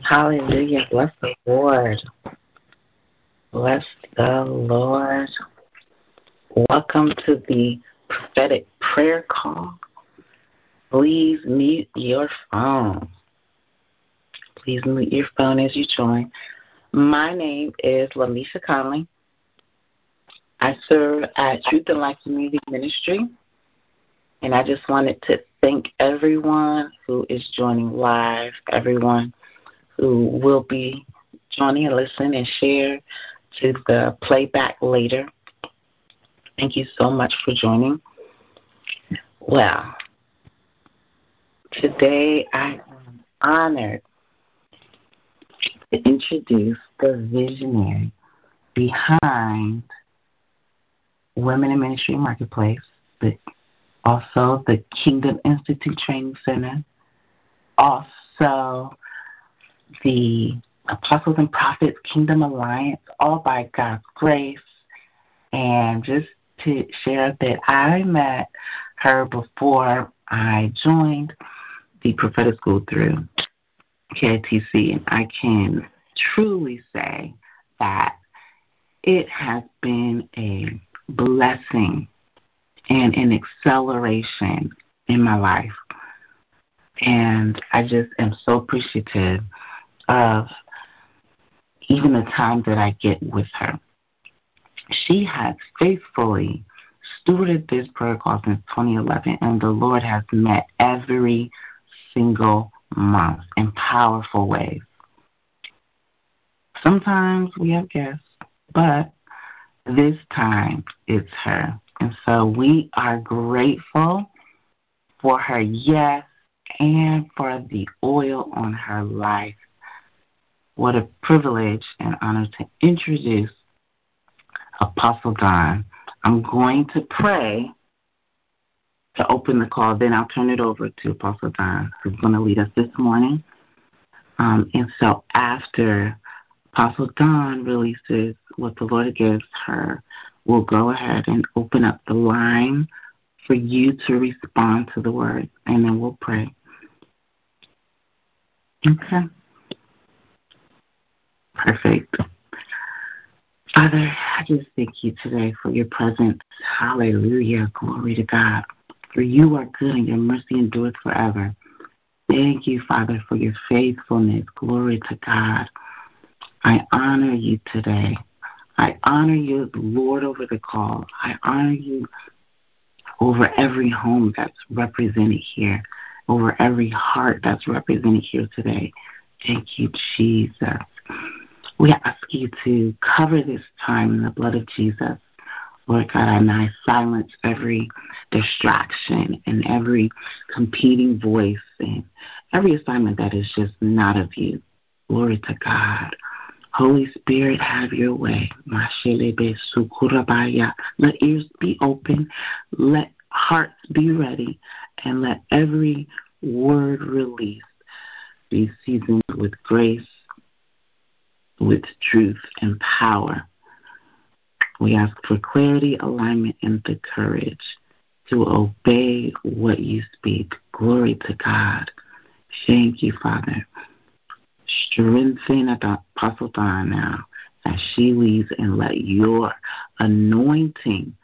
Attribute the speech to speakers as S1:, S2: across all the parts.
S1: Hallelujah. Bless the Lord. Bless the Lord. Welcome to the prophetic prayer call. Please mute your phone. Please mute your phone as you join. My name is Lamisha Conley. I serve at Truth and Life Community Ministry, and I just wanted to thank everyone who is joining live, everyone who will be joining and listen and share to the playback later. Thank you so much for joining. Well, today I am honored to introduce the visionary behind Women in Ministry Marketplace, also the Kingdom Institute Training Center, also the Apostles and Prophets Kingdom Alliance, all by God's grace. And just to share that I met her before I joined the prophetic school through KITC, and I can truly say that it has been a blessing and an acceleration in my life. And I just am so appreciative of even the time that I get with her. She has faithfully stewarded this protocol since 2011, and the Lord has met every single month in powerful ways. Sometimes we have guests, but this time it's her. And so we are grateful for her yes and for the oil on her life. What a privilege and honor to introduce Apostle Dawn. I'm going to pray to open the call, then I'll turn it over to Apostle Dawn, who's going to lead us this morning. And so after Apostle Dawn releases what the Lord gives her, we'll go ahead and open up the line for you to respond to the word, and then we'll pray. Okay. Perfect. Father, I just thank you today for your presence. Hallelujah. Glory to God. For you are good and your mercy endureth forever. Thank you, Father, for your faithfulness. Glory to God. I honor you today. I honor you as Lord over the call. I honor you over every home that's represented here, over every heart that's represented here today. Thank you, Jesus. We ask you to cover this time in the blood of Jesus. Lord God, and I silence every distraction and every competing voice and every assignment that is just not of you. Glory to God. Holy Spirit, have your way. Let ears be open, let hearts be ready, and let every word released be seasoned with grace, with truth and power. We ask for clarity, alignment, and the courage to obey what you speak. Glory to God. Thank you, Father. Strengthen Apostle Dawn now as she leads, and let your anointing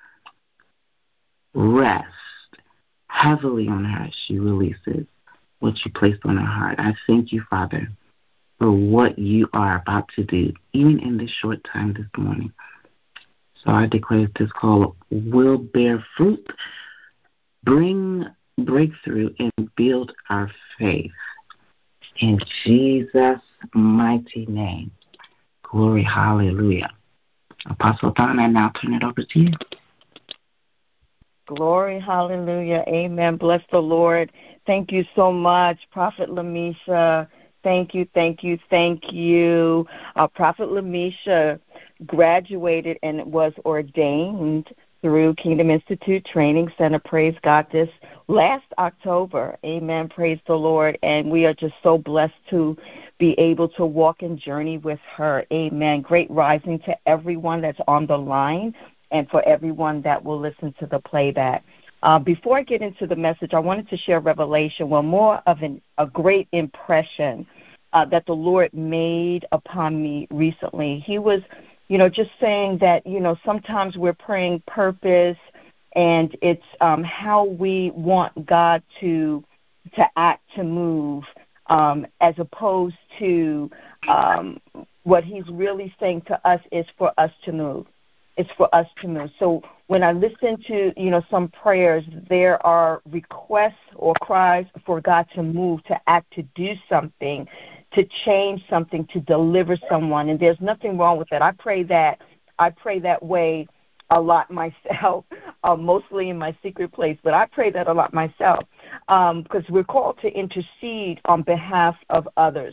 S1: rest heavily on her as she releases what you placed on her heart. I thank you, Father, for what you are about to do, even in this short time this morning. So I declare this call will bear fruit, bring breakthrough, and build our faith. In Jesus' mighty name. Glory, hallelujah. Apostle Dawn, I now turn it over to you.
S2: Glory, hallelujah, amen. Bless the Lord. Thank you so much, Prophet Lamisha. Thank you. Prophet Lamisha graduated and was ordained through Kingdom Institute Training Center, praise God, this last October. Amen, praise the Lord. And we are just so blessed to be able to walk and journey with her. Amen. Great rising to everyone that's on the line and for everyone that will listen to the playback. Before I get into the message, I wanted to share revelation, more of a great impression that the Lord made upon me recently. He was, just saying that, sometimes we're praying purpose, and it's how we want God to act, to move, as opposed to what he's really saying to us is for us to move. It's for us to move. So when I listen to, some prayers, there are requests or cries for God to move, to act, to do something, to change something, to deliver someone. And there's nothing wrong with that. I pray that way a lot myself, mostly in my secret place, but I pray that a lot myself, because we're called to intercede on behalf of others.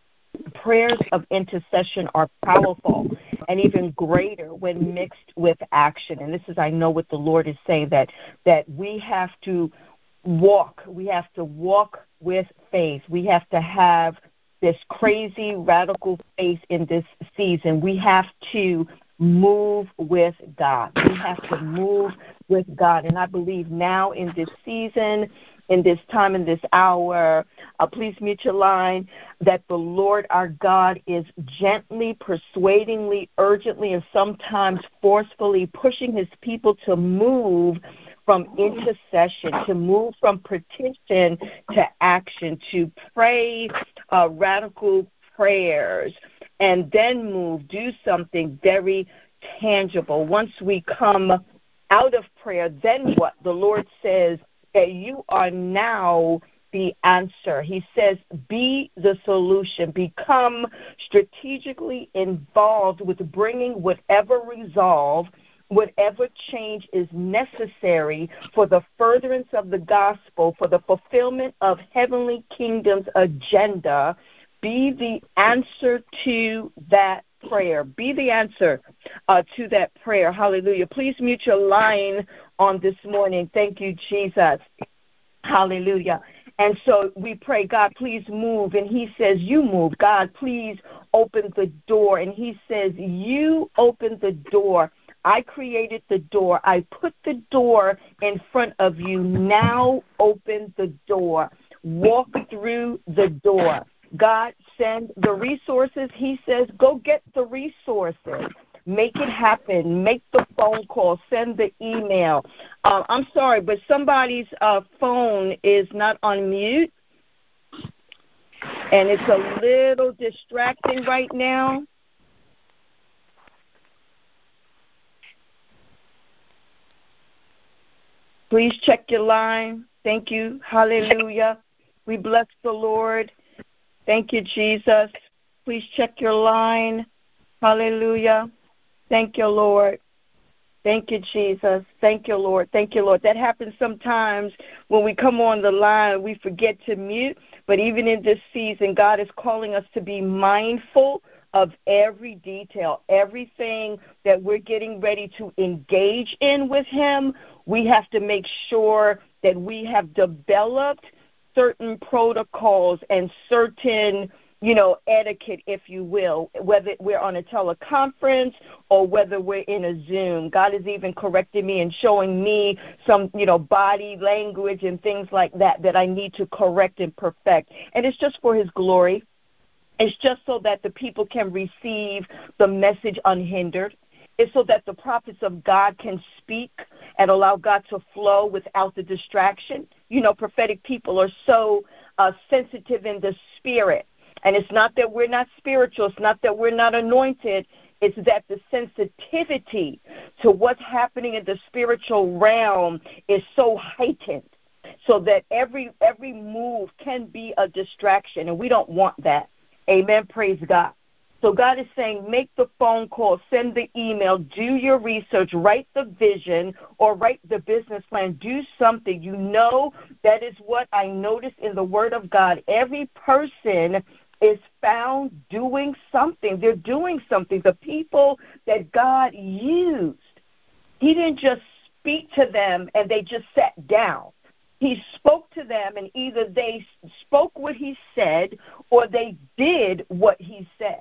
S2: Prayers of intercession are powerful and even greater when mixed with action. And this is, I know, what the Lord is saying, that we have to walk. We have to walk with faith. We have to have this crazy, radical faith in this season. We have to move with God. We have to move with God. And I believe now in this season, in this time, in this hour, please mute your line, that the Lord our God is gently, persuadingly, urgently, and sometimes forcefully pushing his people to move from intercession, to move from petition to action, to pray radical prayers, and then move, do something very tangible. Once we come out of prayer, then what? The Lord says that you are now the answer. He says, be the solution. Become strategically involved with bringing whatever resolve, whatever change is necessary for the furtherance of the gospel, for the fulfillment of heavenly kingdom's agenda. Be the answer to that prayer. Be the answer to that prayer. Hallelujah. Please mute your line on this morning. Thank you, Jesus. Hallelujah. And so we pray, God, please move. And he says, you move. God, please open the door. And he says, you open the door. I created the door. I put the door in front of you. Now open the door. Walk through the door. God, send the resources. He says, go get the resources. Make it happen. Make the phone call. Send the email. I'm sorry, but somebody's phone is not on mute, and it's a little distracting right now. Please check your line. Thank you. Hallelujah. We bless the Lord. Thank you, Jesus. Please check your line. Hallelujah. Thank you, Lord. Thank you, Jesus. Thank you, Lord. Thank you, Lord. That happens sometimes when we come on the line. We forget to mute. But even in this season, God is calling us to be mindful of every detail, everything that we're getting ready to engage in with him. We have to make sure that we have developed certain protocols and certain, etiquette, if you will, whether we're on a teleconference or whether we're in a Zoom. God is even correcting me and showing me some, body language and things like that I need to correct and perfect. And it's just for his glory. It's just so that the people can receive the message unhindered. It's so that the prophets of God can speak and allow God to flow without the distraction. Prophetic people are so sensitive in the spirit. And it's not that we're not spiritual. It's not that we're not anointed. It's that the sensitivity to what's happening in the spiritual realm is so heightened, so that every move can be a distraction, and we don't want that. Amen. Praise God. So God is saying, make the phone call, send the email, do your research, write the vision or write the business plan, do something. That is what I noticed in the Word of God. Every person is found doing something. They're doing something. The people that God used, he didn't just speak to them and they just sat down. He spoke to them, and either they spoke what he said or they did what he said.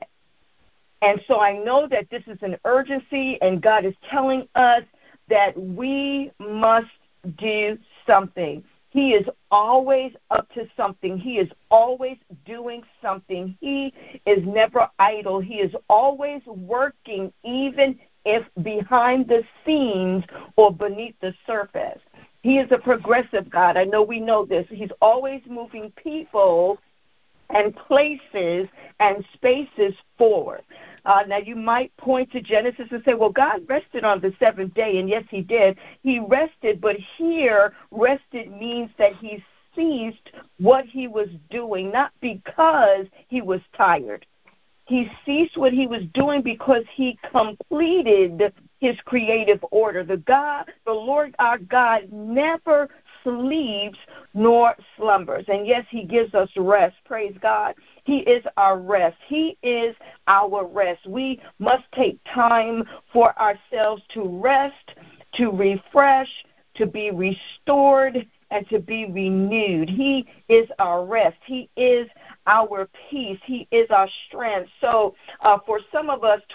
S2: And so I know that this is an urgency, and God is telling us that we must do something. He is always up to something. He is always doing something. He is never idle. He is always working, even if behind the scenes or beneath the surface. He is a progressive God. I know we know this. He's always moving people and places and spaces forward. Now, you might point to Genesis and say, well, God rested on the seventh day, and yes, he did. He rested, but here, rested means that he ceased what he was doing, not because he was tired. He ceased what he was doing because he completed his creative order. The Lord our God never sleeps nor slumbers. And yes, he gives us rest. Praise God. He is our rest. He is our rest. We must take time for ourselves to rest, to refresh, to be restored, and to be renewed. He is our rest. He is our peace. He is our strength. So for some of us,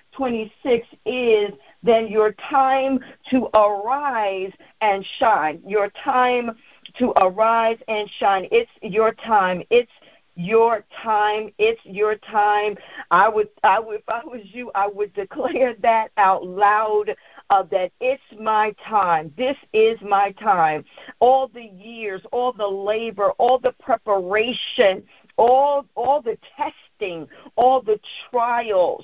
S2: 2026 is then your time to arise and shine. Your time to arise and shine. It's your time. It's your time. It's your time. If I was you, I would declare that out loud, that it's my time. This is my time. All the years, all the labor, all the preparation, all the testing, all the trials,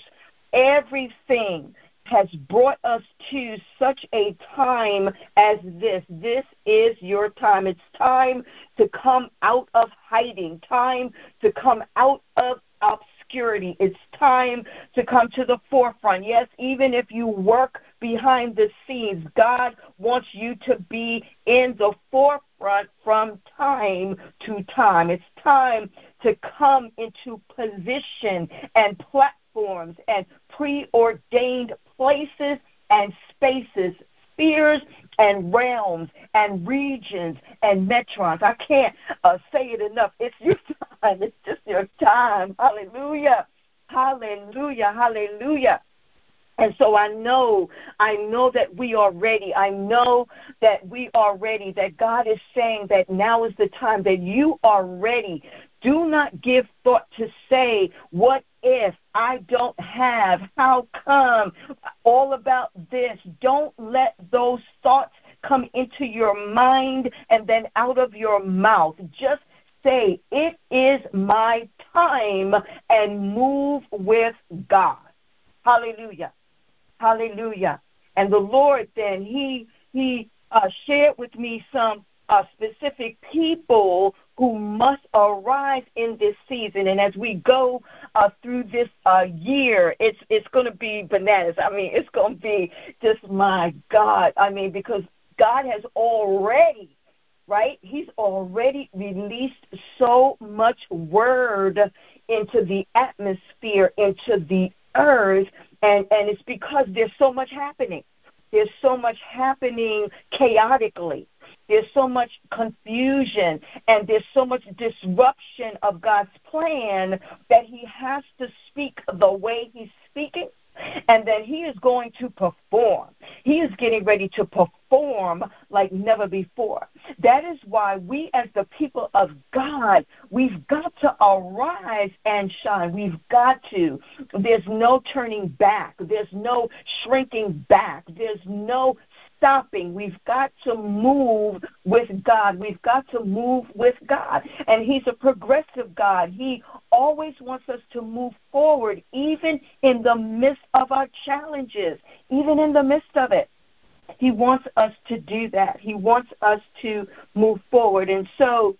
S2: everything has brought us to such a time as this. This is your time. It's time to come out of hiding, time to come out of obscurity. It's time to come to the forefront. Yes, even if you work behind the scenes, God wants you to be in the forefront from time to time. It's time to come into position and platforms and preordained places and spaces, spheres and realms and regions and metrons. I can't say it enough. It's your time. It's just your time. Hallelujah. Hallelujah. Hallelujah. And so I know that we are ready. I know that we are ready, that God is saying that now is the time, that you are ready. Do not give thought to say, what if I don't have, how come, all about this. Don't let those thoughts come into your mind and then out of your mouth. Just say, it is my time, and move with God. Hallelujah. Hallelujah. And the Lord then, he shared with me some specific people who must arise in this season. And as we go through this year, it's going to be bananas. I mean, it's going to be just, my God. I mean, because God has already, right? He's already released so much word into the atmosphere, into the earth, and it's because there's so much happening. There's so much happening chaotically. There's so much confusion, and there's so much disruption of God's plan that he has to speak the way he's speaking, and then he is going to perform. He is getting ready to perform like never before. That is why we as the people of God, we've got to arise and shine. We've got to. There's no turning back. There's no shrinking back. There's no stopping. We've got to move with God. We've got to move with God. And he's a progressive God. He always wants us to move forward, even in the midst of our challenges, even in the midst of it. He wants us to do that. He wants us to move forward. And so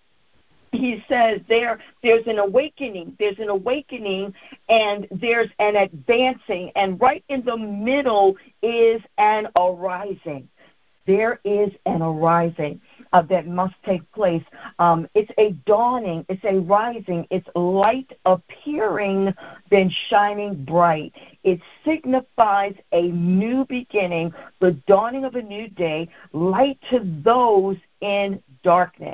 S2: he says there's an awakening. There's an awakening, and there's an advancing. And right in the middle is an arising. There is an arising that must take place. It's a dawning. It's a rising. It's light appearing, then shining bright. It signifies a new beginning, the dawning of a new day, light to those in darkness.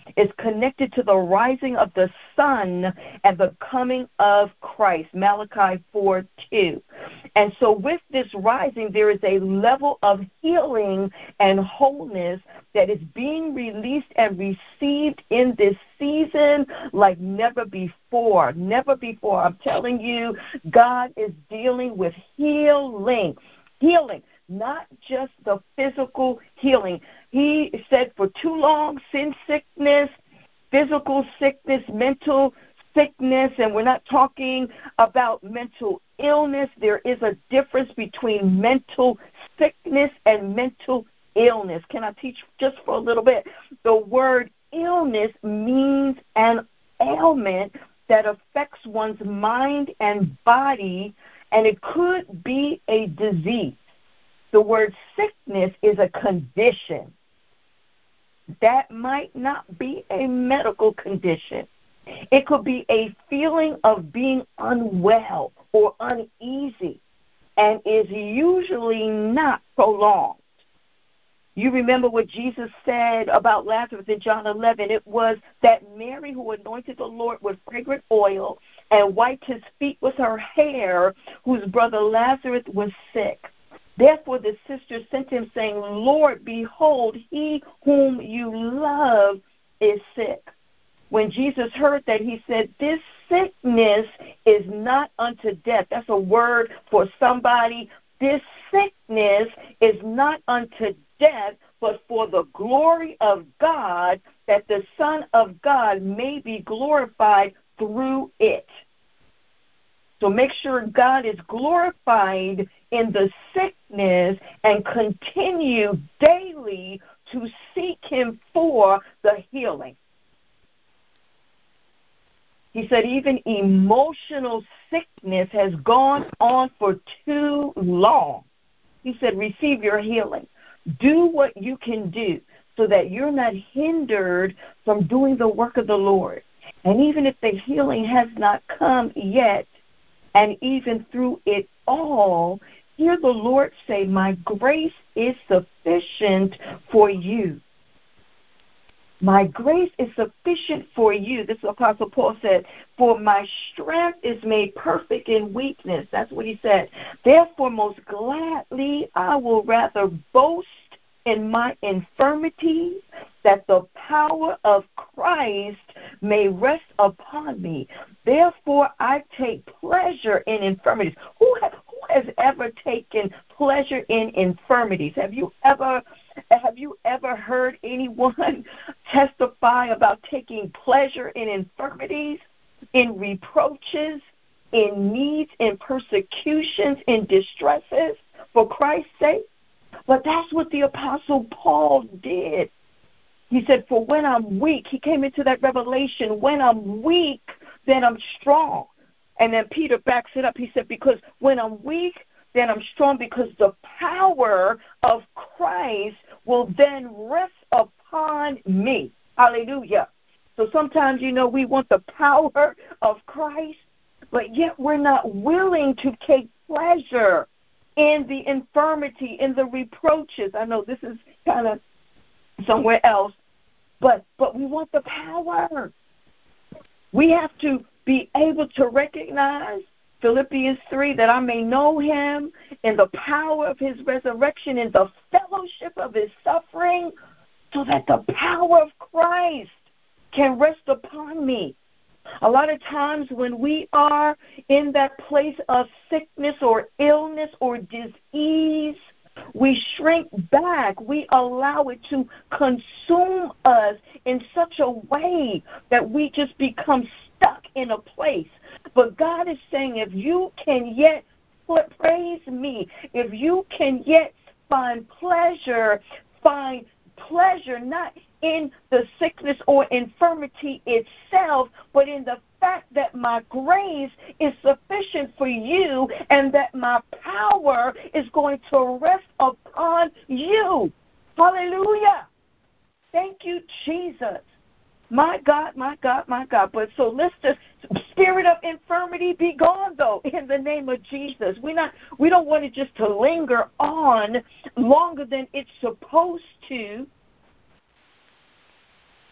S2: is connected to the rising of the sun and the coming of Christ, Malachi 4:2. And so with this rising, there is a level of healing and wholeness that is being released and received in this season like never before. Never before. I'm telling you, God is dealing with healing. Healing. Not just the physical healing. He said for too long, sin sickness, physical sickness, mental sickness, and we're not talking about mental illness. There is a difference between mental sickness and mental illness. Can I teach just for a little bit? The word illness means an ailment that affects one's mind and body, and it could be a disease. The word sickness is a condition. That might not be a medical condition. It could be a feeling of being unwell or uneasy and is usually not prolonged. You remember what Jesus said about Lazarus in John 11. It was that Mary, who anointed the Lord with fragrant oil and wiped his feet with her hair, whose brother Lazarus was sick. Therefore the sisters sent him, saying, Lord, behold, he whom you love is sick. When Jesus heard that, he said, this sickness is not unto death. That's a word for somebody. This sickness is not unto death, but for the glory of God, that the Son of God may be glorified through it. So make sure God is glorified in the sickness and continue daily to seek him for the healing. He said even emotional sickness has gone on for too long. He said receive your healing. Do what you can do so that you're not hindered from doing the work of the Lord. And even if the healing has not come yet, and even through it all, hear the Lord say, my grace is sufficient for you. My grace is sufficient for you. This is Apostle Paul said, for my strength is made perfect in weakness. That's what he said. Therefore, most gladly, I will rather boast in my infirmities, that the power of Christ may rest upon me. Therefore, I take pleasure in infirmities. Who has ever taken pleasure in infirmities? Have you ever heard anyone testify about taking pleasure in infirmities, in reproaches, in needs, in persecutions, in distresses for Christ's sake? But that's what the Apostle Paul did. He said, for when I'm weak, he came into that revelation, when I'm weak, then I'm strong. And then Peter backs it up. He said, because when I'm weak, then I'm strong, because the power of Christ will then rest upon me. Hallelujah. So sometimes, we want the power of Christ, but yet we're not willing to take pleasure in the infirmity, in the reproaches. I know this is kind of somewhere else, but we want the power. We have to be able to recognize Philippians 3, that I may know him in the power of his resurrection, in the fellowship of his suffering, so that the power of Christ can rest upon me. A lot of times when we are in that place of sickness or illness or disease, we shrink back. We allow it to consume us in such a way that we just become stuck in a place. But God is saying, if you can yet praise me, if you can yet find pleasure not in the sickness or infirmity itself, but in the fact that my grace is sufficient for you and that my power is going to rest upon you. Hallelujah. Thank you, Jesus. My God, my God, my God. But so let's just, spirit of infirmity, be gone, though, in the name of Jesus. We don't want it just to linger on longer than it's supposed to.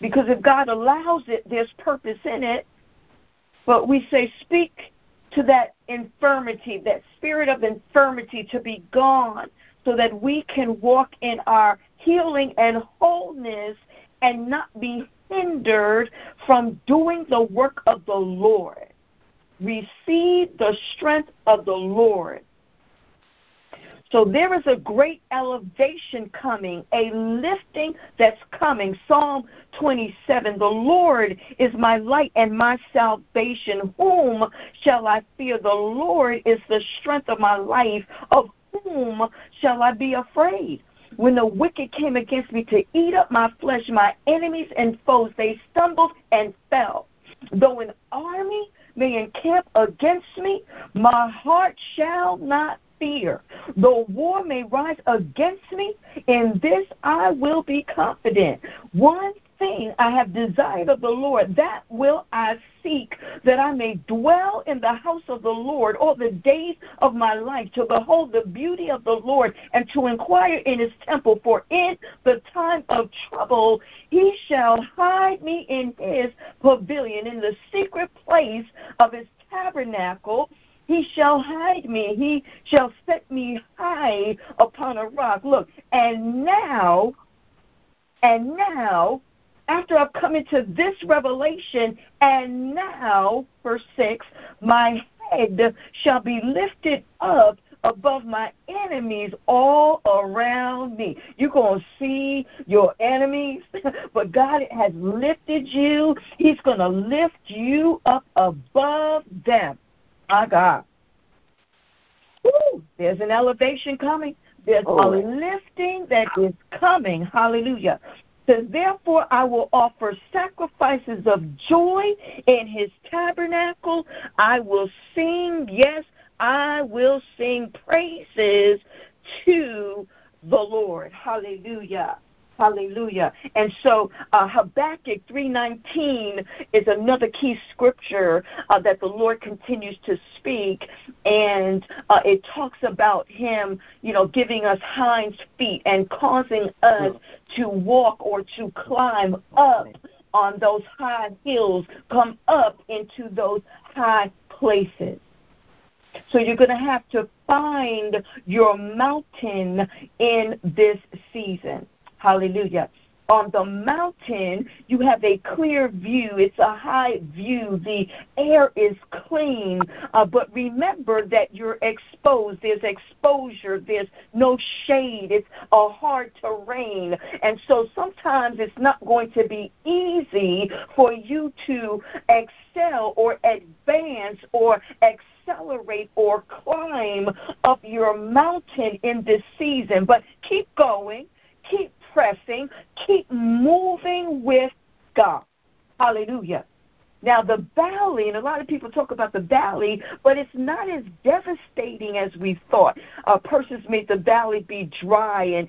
S2: Because if God allows it, there's purpose in it. But we say, speak to that infirmity, that spirit of infirmity to be gone, so that we can walk in our healing and wholeness and not be hindered from doing the work of the Lord. Receive the strength of the Lord. So there is a great elevation coming, a lifting that's coming. Psalm 27, the Lord is my light and my salvation. Whom shall I fear? The Lord is the strength of my life. Of whom shall I be afraid? When the wicked came against me to eat up my flesh, my enemies and foes, they stumbled and fell. Though an army may encamp against me, my heart shall not fear. Though war may rise against me, in this I will be confident. One thing I have desired of the Lord, that will I seek, that I may dwell in the house of the Lord all the days of my life, to behold the beauty of the Lord and to inquire in his temple. For in the time of trouble he shall hide me in his pavilion, in the secret place of his tabernacle. He shall hide me. He shall set me high upon a rock. Look, and now, after I've come into this revelation, and now, verse 6, my head shall be lifted up above my enemies all around me. You're going to see your enemies, but God has lifted you. He's going to lift you up above them. My God. Woo, there's an elevation coming. There's a lifting that is coming. Hallelujah. So therefore I will offer sacrifices of joy in his tabernacle. I will sing, yes, I will sing praises to the Lord. Hallelujah. Hallelujah. And so Habakkuk 3:19 is another key scripture that the Lord continues to speak, and it talks about him, giving us hinds feet and causing us to walk or to climb up on those high hills, come up into those high places. So you're going to have to find your mountain in this season. Hallelujah. On the mountain, you have a clear view. It's a high view. The air is clean. But remember that you're exposed. There's exposure. There's no shade. It's a hard terrain. And so sometimes it's not going to be easy for you to excel or advance or accelerate or climb up your mountain in this season. But keep going. Keep pressing, keep moving with God. Hallelujah. Now, the valley, and a lot of people talk about the valley, but it's not as devastating as we thought. Persons made the valley be dry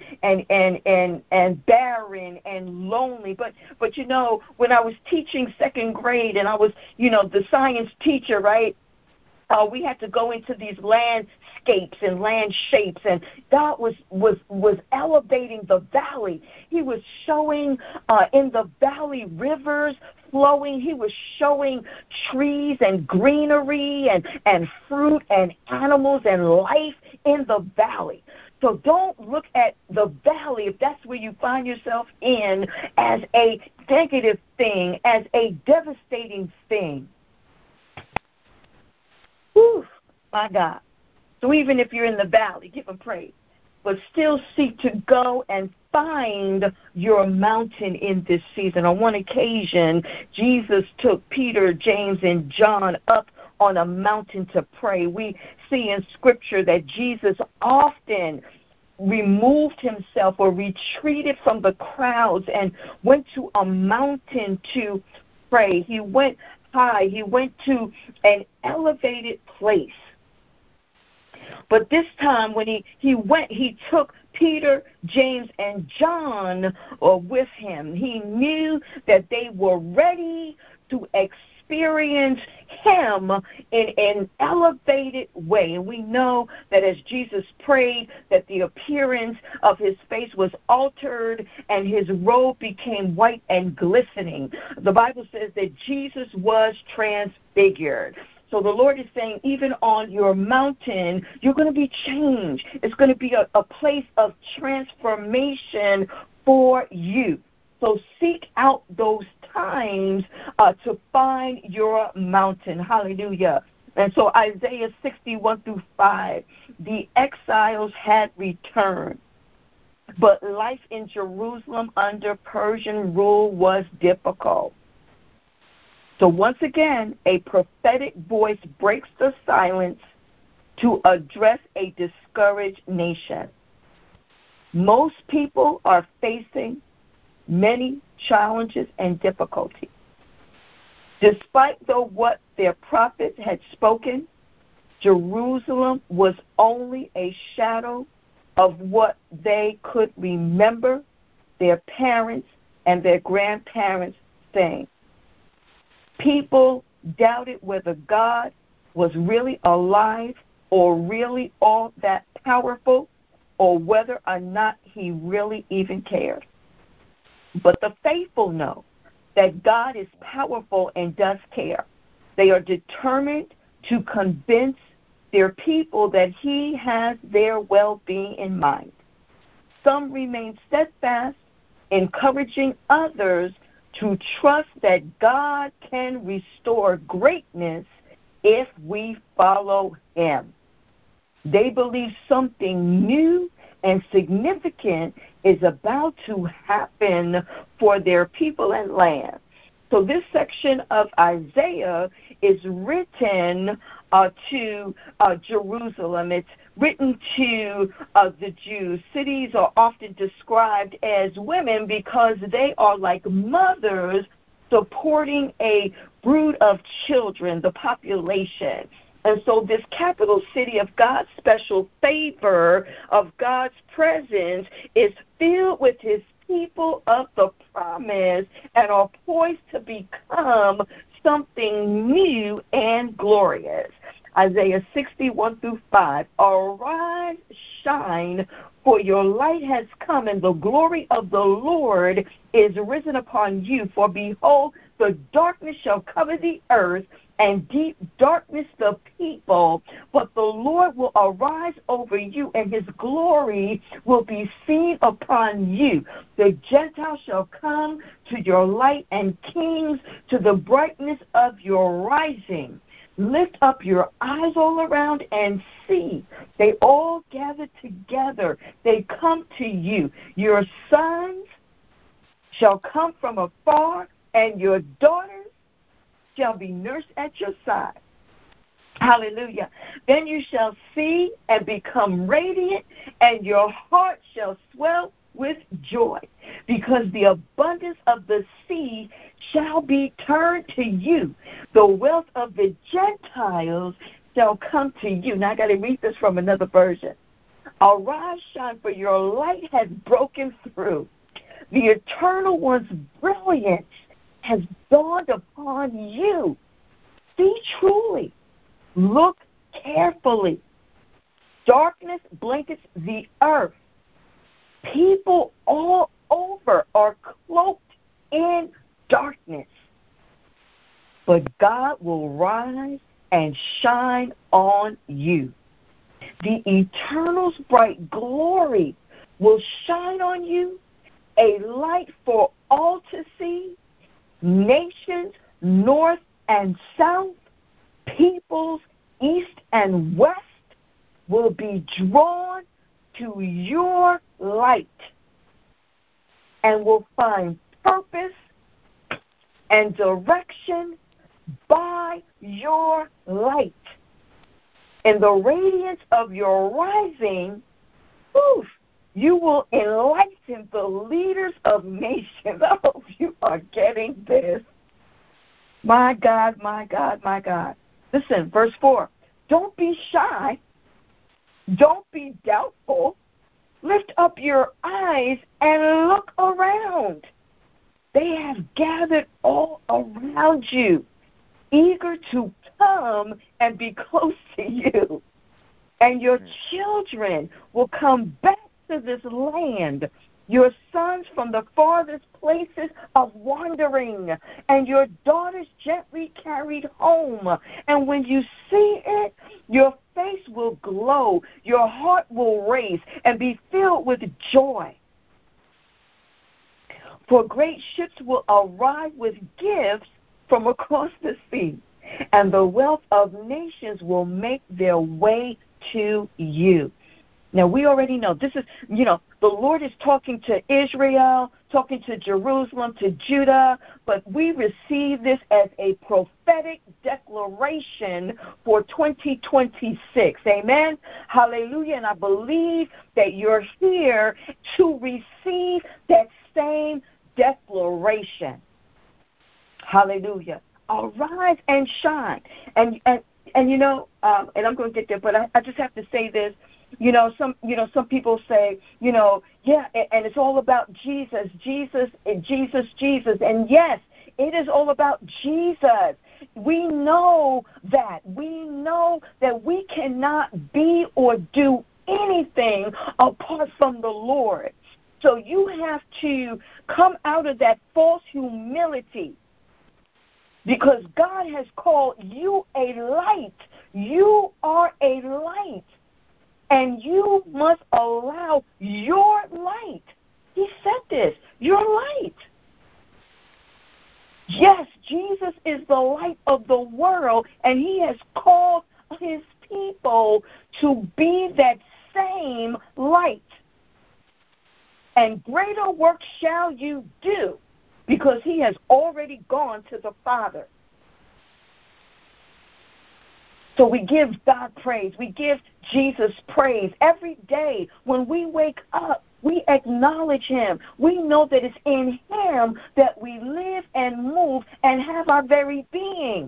S2: and barren and lonely. But when I was teaching second grade and I was, the science teacher, right? We had to go into these landscapes and land shapes, and God was elevating the valley. He was showing in the valley rivers flowing. He was showing trees and greenery and fruit and animals and life in the valley. So don't look at the valley, if that's where you find yourself in, as a negative thing, as a devastating thing. Whew, my God. So even if you're in the valley, give him praise. But still seek to go and find your mountain in this season. On one occasion, Jesus took Peter, James, and John up on a mountain to pray. We see in Scripture that Jesus often removed himself or retreated from the crowds and went to a mountain to pray. He went high. He went to an elevated place. But this time when he went, he took Peter, James, and John with him. He knew that they were ready to experience him in an elevated way. And we know that as Jesus prayed, that the appearance of his face was altered and his robe became white and glistening. The Bible says that Jesus was transfigured. So the Lord is saying, even on your mountain, you're going to be changed. It's going to be a place of transformation for you. So seek out those times to find your mountain. Hallelujah. And so Isaiah 61-5, the exiles had returned, but life in Jerusalem under Persian rule was difficult. So once again, a prophetic voice breaks the silence to address a discouraged nation. Most people are facing many challenges and difficulties. Despite what their prophets had spoken, Jerusalem was only a shadow of what they could remember their parents and their grandparents saying. People doubted whether God was really alive or really all that powerful, or whether or not he really even cared. But the faithful know that God is powerful and does care. They are determined to convince their people that he has their well-being in mind. Some remain steadfast, encouraging others to trust that God can restore greatness if we follow him. They believe something new and significant is about to happen for their people and land. So this section of Isaiah is written to Jerusalem. It's written to the Jews. Cities are often described as women because they are like mothers supporting a brood of children, the population. And so this capital city of God's special favor, of God's presence, is filled with his people of the promise and are poised to become something new and glorious. Isaiah 61-5, arise, shine, for your light has come, and the glory of the Lord is risen upon you. For behold, the darkness shall cover the earth, and deep darkness the people, but the Lord will arise over you, and his glory will be seen upon you. The Gentiles shall come to your light, and kings to the brightness of your rising. Lift up your eyes all around and see. They all gather together. They come to you. Your sons shall come from afar, and your daughters shall be nursed at your side. Hallelujah. Then you shall see and become radiant, and your heart shall swell with joy, because the abundance of the sea shall be turned to you. The wealth of the Gentiles shall come to you. Now I got to read this from another version. Arise, shine, for your light has broken through. The Eternal One's brilliance has dawned upon you. See truly. Look carefully. Darkness blankets the earth. People all over are cloaked in darkness. But God will rise and shine on you. The Eternal's bright glory will shine on you, a light for all to see. Nations, north and south, peoples, east and west, will be drawn to your light and will find purpose and direction by your light. In the radiance of your rising, you will enlighten the leaders of nations. I hope you are getting this. My God, my God, my God. Listen, verse 4. Don't be shy. Don't be doubtful. Lift up your eyes and look around. They have gathered all around you. eager to come and be close to you. And your children will come back to this land, your sons from the farthest places of wandering, and your daughters gently carried home. And when you see it, your face will glow, your heart will race, and be filled with joy. For great ships will arrive with gifts from across the sea, and the wealth of nations will make their way to you. Now, we already know this is, the Lord is talking to Israel, talking to Jerusalem, to Judah, but we receive this as a prophetic declaration for 2026. Amen? Hallelujah. And I believe that you're here to receive that same declaration. Hallelujah. Arise and shine. And I'm going to get there, but I just have to say this. Some people say, yeah, and it's all about Jesus. And yes, it is all about Jesus. We know that. We know that we cannot be or do anything apart from the Lord. So you have to come out of that false humility, because God has called you a light. You are a light. And you must allow your light. He said this, your light. Yes, Jesus is the light of the world, and he has called his people to be that same light. And greater work shall you do, because he has already gone to the Father. So we give God praise. We give Jesus praise. Every day when we wake up, we acknowledge him. We know that it's in him that we live and move and have our very being.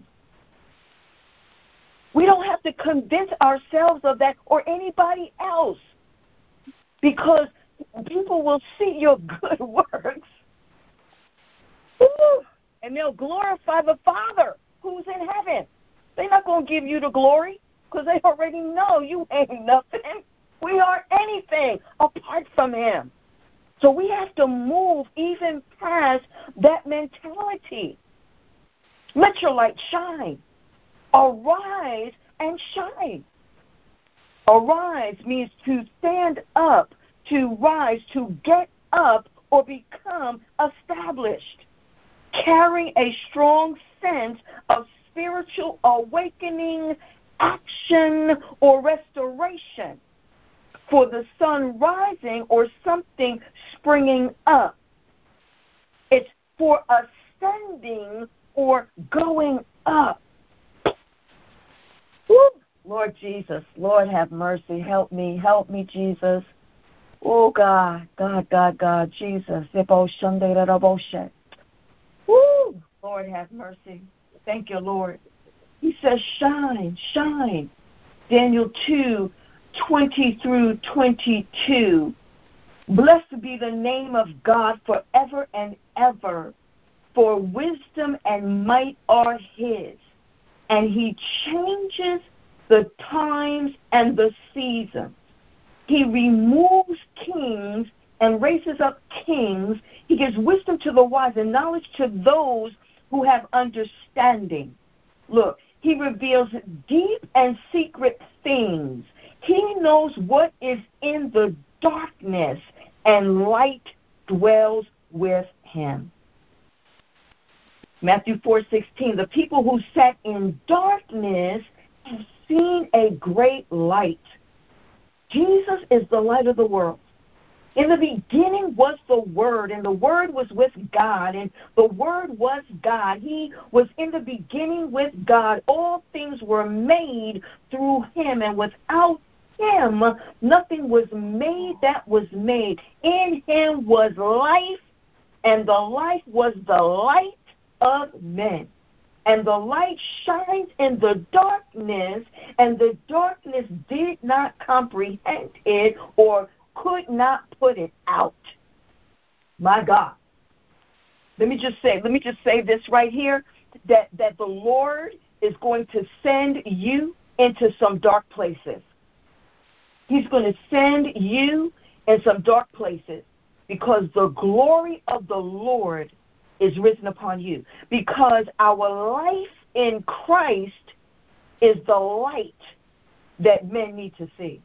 S2: We don't have to convince ourselves of that or anybody else, because people will see your good works, and they'll glorify the Father who's in heaven. They're not going to give you the glory, because they already know you ain't nothing. We aren't anything apart from him. So we have to move even past that mentality. Let your light shine. Arise and shine. Arise means to stand up, to rise, to get up, or become established, carrying a strong sense of spiritual awakening, action, or restoration, for the sun rising or something springing up. It's for ascending or going up. Woo. Lord Jesus, Lord have mercy. Help me, Jesus. Oh, God, Jesus. Woo. Lord have mercy. Thank you, Lord. He says, shine, shine. Daniel 2:20-22. Blessed be the name of God forever and ever, for wisdom and might are his, and he changes the times and the seasons. He removes kings and raises up kings. He gives wisdom to the wise and knowledge to those who have understanding. Look, he reveals deep and secret things. He knows what is in the darkness, and light dwells with him. Matthew 4:16, the people who sat in darkness have seen a great light. Jesus is the light of the world. In the beginning was the Word, and the Word was with God, and the Word was God. He was in the beginning with God. All things were made through him, and without him nothing was made that was made. In him was life, and the life was the light of men. And the light shines in the darkness, and the darkness did not comprehend it or could not put it out. My God. Let me just say this right here. that the Lord is going to send you into some dark places. He's going to send you in some dark places because the glory of the Lord is risen upon you. Because our life in Christ is the light that men need to see.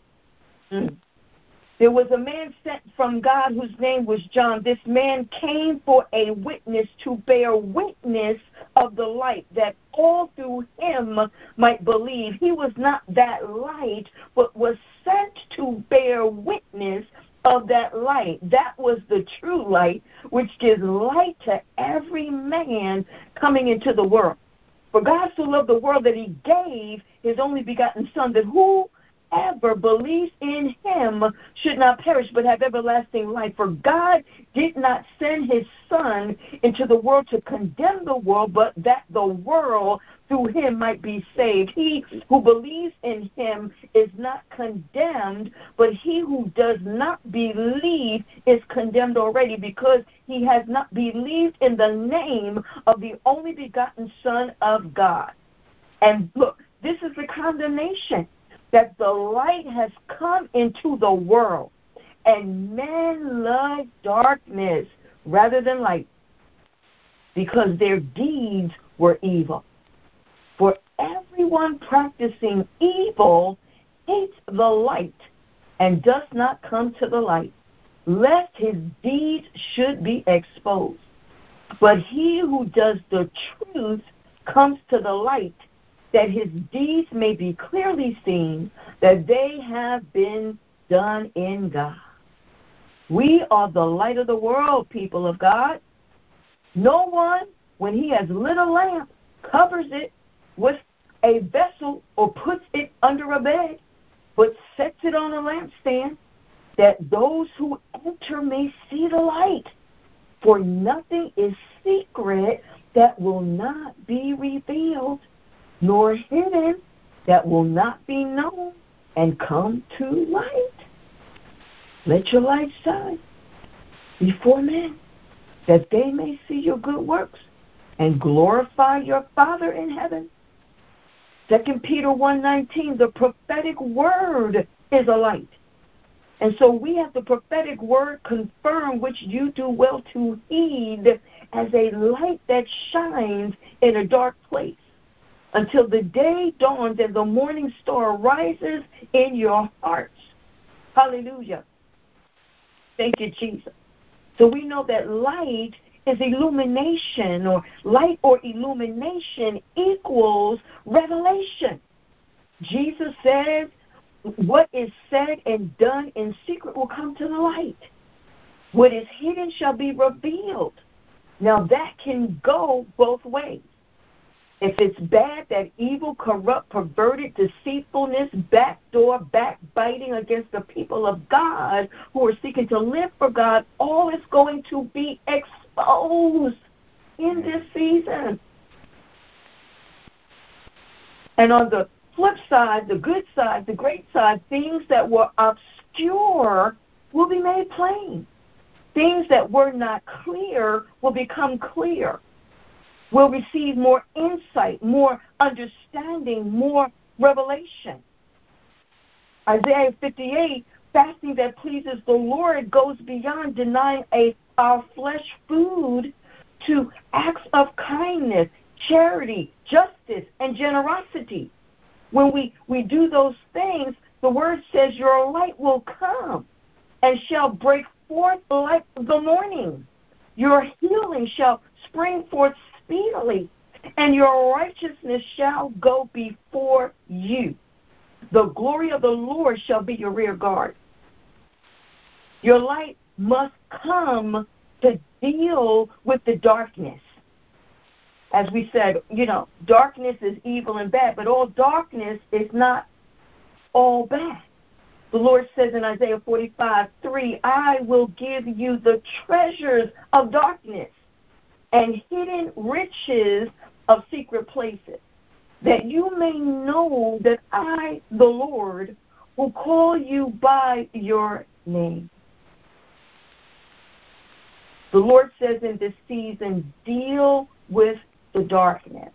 S2: There was a man sent from God whose name was John. This man came for a witness to bear witness of the light, that all through him might believe. He was not that light, but was sent to bear witness of that light. That was the true light, which gives light to every man coming into the world. For God so loved the world that he gave his only begotten Son, that whoever believes in him should not perish but have everlasting life. For God did not send his Son into the world to condemn the world, but that the world through him might be saved. He who believes in him is not condemned, but he who does not believe is condemned already, because he has not believed in the name of the only begotten Son of God. And look, this is the condemnation, that the light has come into the world, and men love darkness rather than light, because their deeds were evil. For everyone practicing evil hates the light and does not come to the light, lest his deeds should be exposed. But he who does the truth comes to the light, that his deeds may be clearly seen, that they have been done in God. We are the light of the world, people of God. No one, when he has lit a lamp, covers it with a vessel or puts it under a bed, but sets it on a lampstand, that those who enter may see the light. For nothing is secret that will not be revealed, nor hidden that will not be known and come to light. Let your light shine before men, that they may see your good works and glorify your Father in heaven. 2 Peter 1:19, the prophetic word is a light. And so we have the prophetic word confirmed, which you do well to heed, as a light that shines in a dark place, until the day dawns and the morning star rises in your hearts. Hallelujah. Thank you, Jesus. So we know that light is illumination, or light or illumination equals revelation. Jesus says, what is said and done in secret will come to the light. What is hidden shall be revealed. Now that can go both ways. If it's bad, that evil, corrupt, perverted, deceitfulness, backdoor, backbiting against the people of God who are seeking to live for God, all is going to be exposed in this season. And on the flip side, the good side, the great side, things that were obscure will be made plain. Things that were not clear will become clear. We'll receive more insight, more understanding, more revelation. Isaiah 58, fasting that pleases the Lord goes beyond denying our flesh food to acts of kindness, charity, justice, and generosity. When we do those things, the word says your light will come and shall break forth like the morning. Your healing shall spring forth speedily, and your righteousness shall go before you. The glory of the Lord shall be your rear guard. Your light must come to deal with the darkness. As we said, darkness is evil and bad, but all darkness is not all bad. The Lord says in Isaiah 45:3, I will give you the treasures of darkness and hidden riches of secret places, that you may know that I, the Lord, will call you by your name. The Lord says in this season, deal with the darkness.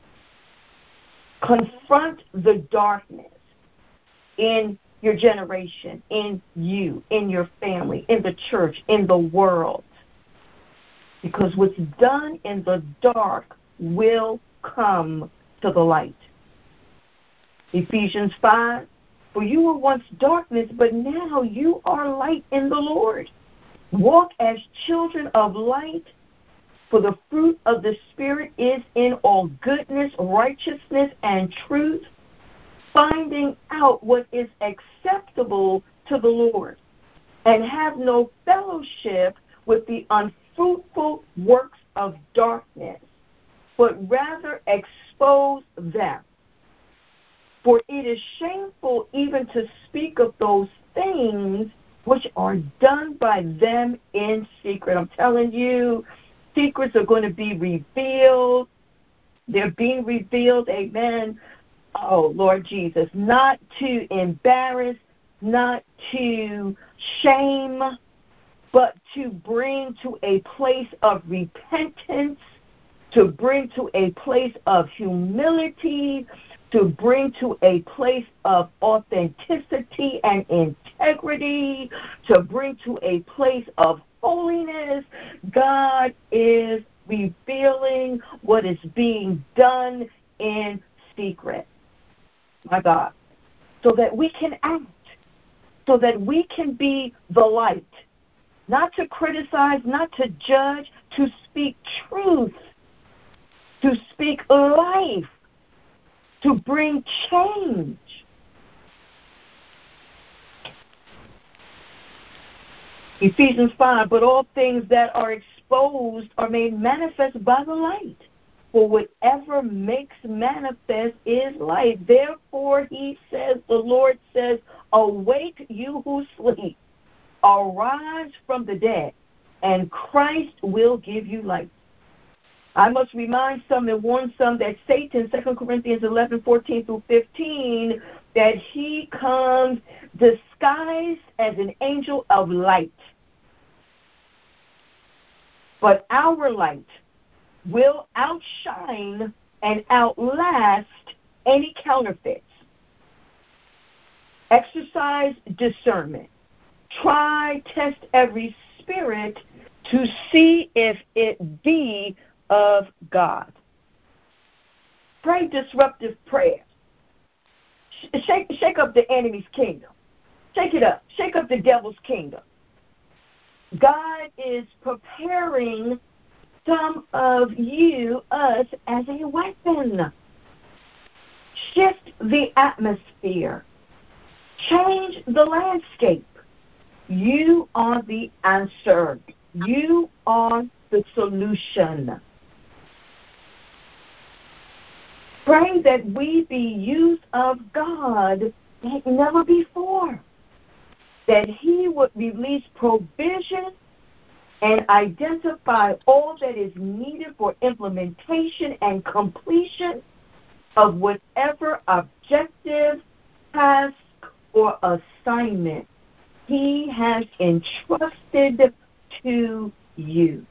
S2: Confront the darkness in your generation, in you, in your family, in the church, in the world. Because what's done in the dark will come to the light. Ephesians 5, for you were once darkness, but now you are light in the Lord. Walk as children of light, for the fruit of the Spirit is in all goodness, righteousness, and truth, finding out what is acceptable to the Lord, and have no fellowship with the unfruitful works of darkness, but rather expose them. For it is shameful even to speak of those things which are done by them in secret. I'm telling you, secrets are going to be revealed. They're being revealed, amen. Oh, Lord Jesus, not to embarrass, not to shame, but to bring to a place of repentance, to bring to a place of humility, to bring to a place of authenticity and integrity, to bring to a place of holiness. God is revealing what is being done in secret. My God. So that we can act, so that we can be the light, not to criticize, not to judge, to speak truth, to speak life, to bring change. Ephesians 5, but all things that are exposed are made manifest by the light. For whatever makes manifest is light. Therefore, he says, the Lord says, awake you who sleep, arise from the dead, and Christ will give you light. I must remind some and warn some that Satan, 2 Corinthians 11:14-15, that he comes disguised as an angel of light. But our light will outshine and outlast any counterfeits. Exercise discernment. Try, test every spirit to see if it be of God. Pray disruptive prayers. Shake up the enemy's kingdom. Shake it up. Shake up the devil's kingdom. God is preparing some of us as a weapon. Shift the atmosphere. Change the landscape. You are the answer. You are the solution. Pray that we be used of God like never before. That he would release provision and identify all that is needed for implementation and completion of whatever objective, task, or assignment he has entrusted to you.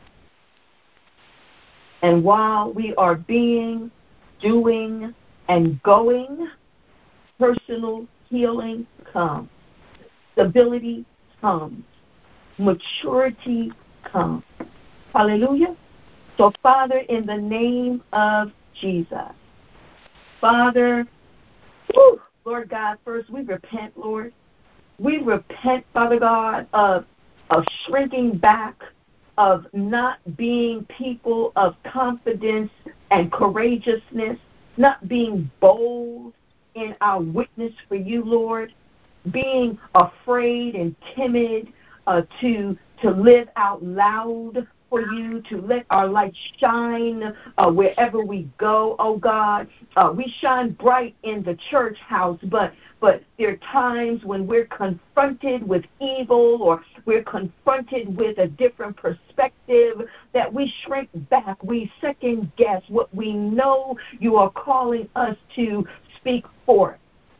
S2: And while we are being, doing, and going, personal healing comes. Stability comes. Maturity comes. Hallelujah. So, Father, in the name of Jesus, Father, Lord God, first we repent, Lord. We repent, Father God, of shrinking back, of not being people of confidence and courageousness, not being bold in our witness for you, Lord, being afraid and timid to live out loud for you, to let our light shine wherever we go, oh God. We shine bright in the church house, but there are times when we're confronted with evil or we're confronted with a different perspective that we shrink back. We second guess what we know you are calling us to speak forth.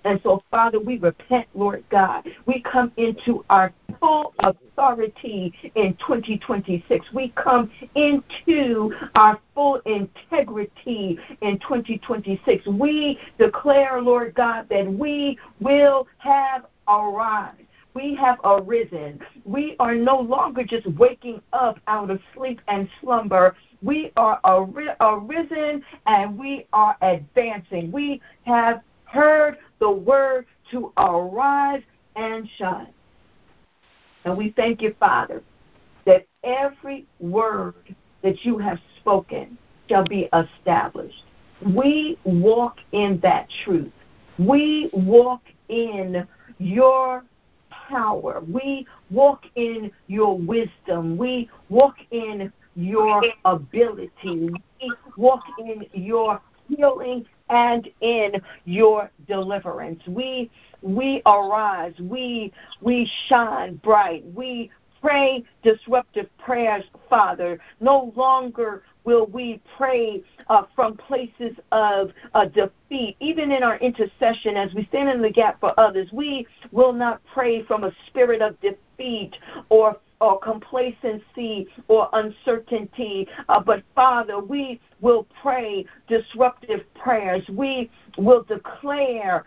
S2: And so, Father, we repent, Lord God. We come into our full authority in 2026. We come into our full integrity in 2026. We declare, Lord God, that we will have arrived. We have arisen. We are no longer just waking up out of sleep and slumber. We are arisen and we are advancing. We have heard the word to arise and shine. And we thank you, Father, that every word that you have spoken shall be established. We walk in that truth. We walk in your power. We walk in your wisdom. We walk in your ability. We walk in your healing and in your deliverance. We arise. We shine bright. We pray disruptive prayers, Father. No longer will we pray from places of defeat. Even in our intercession, as we stand in the gap for others, we will not pray from a spirit of defeat or complacency or uncertainty. But, Father, we will pray disruptive prayers. We will declare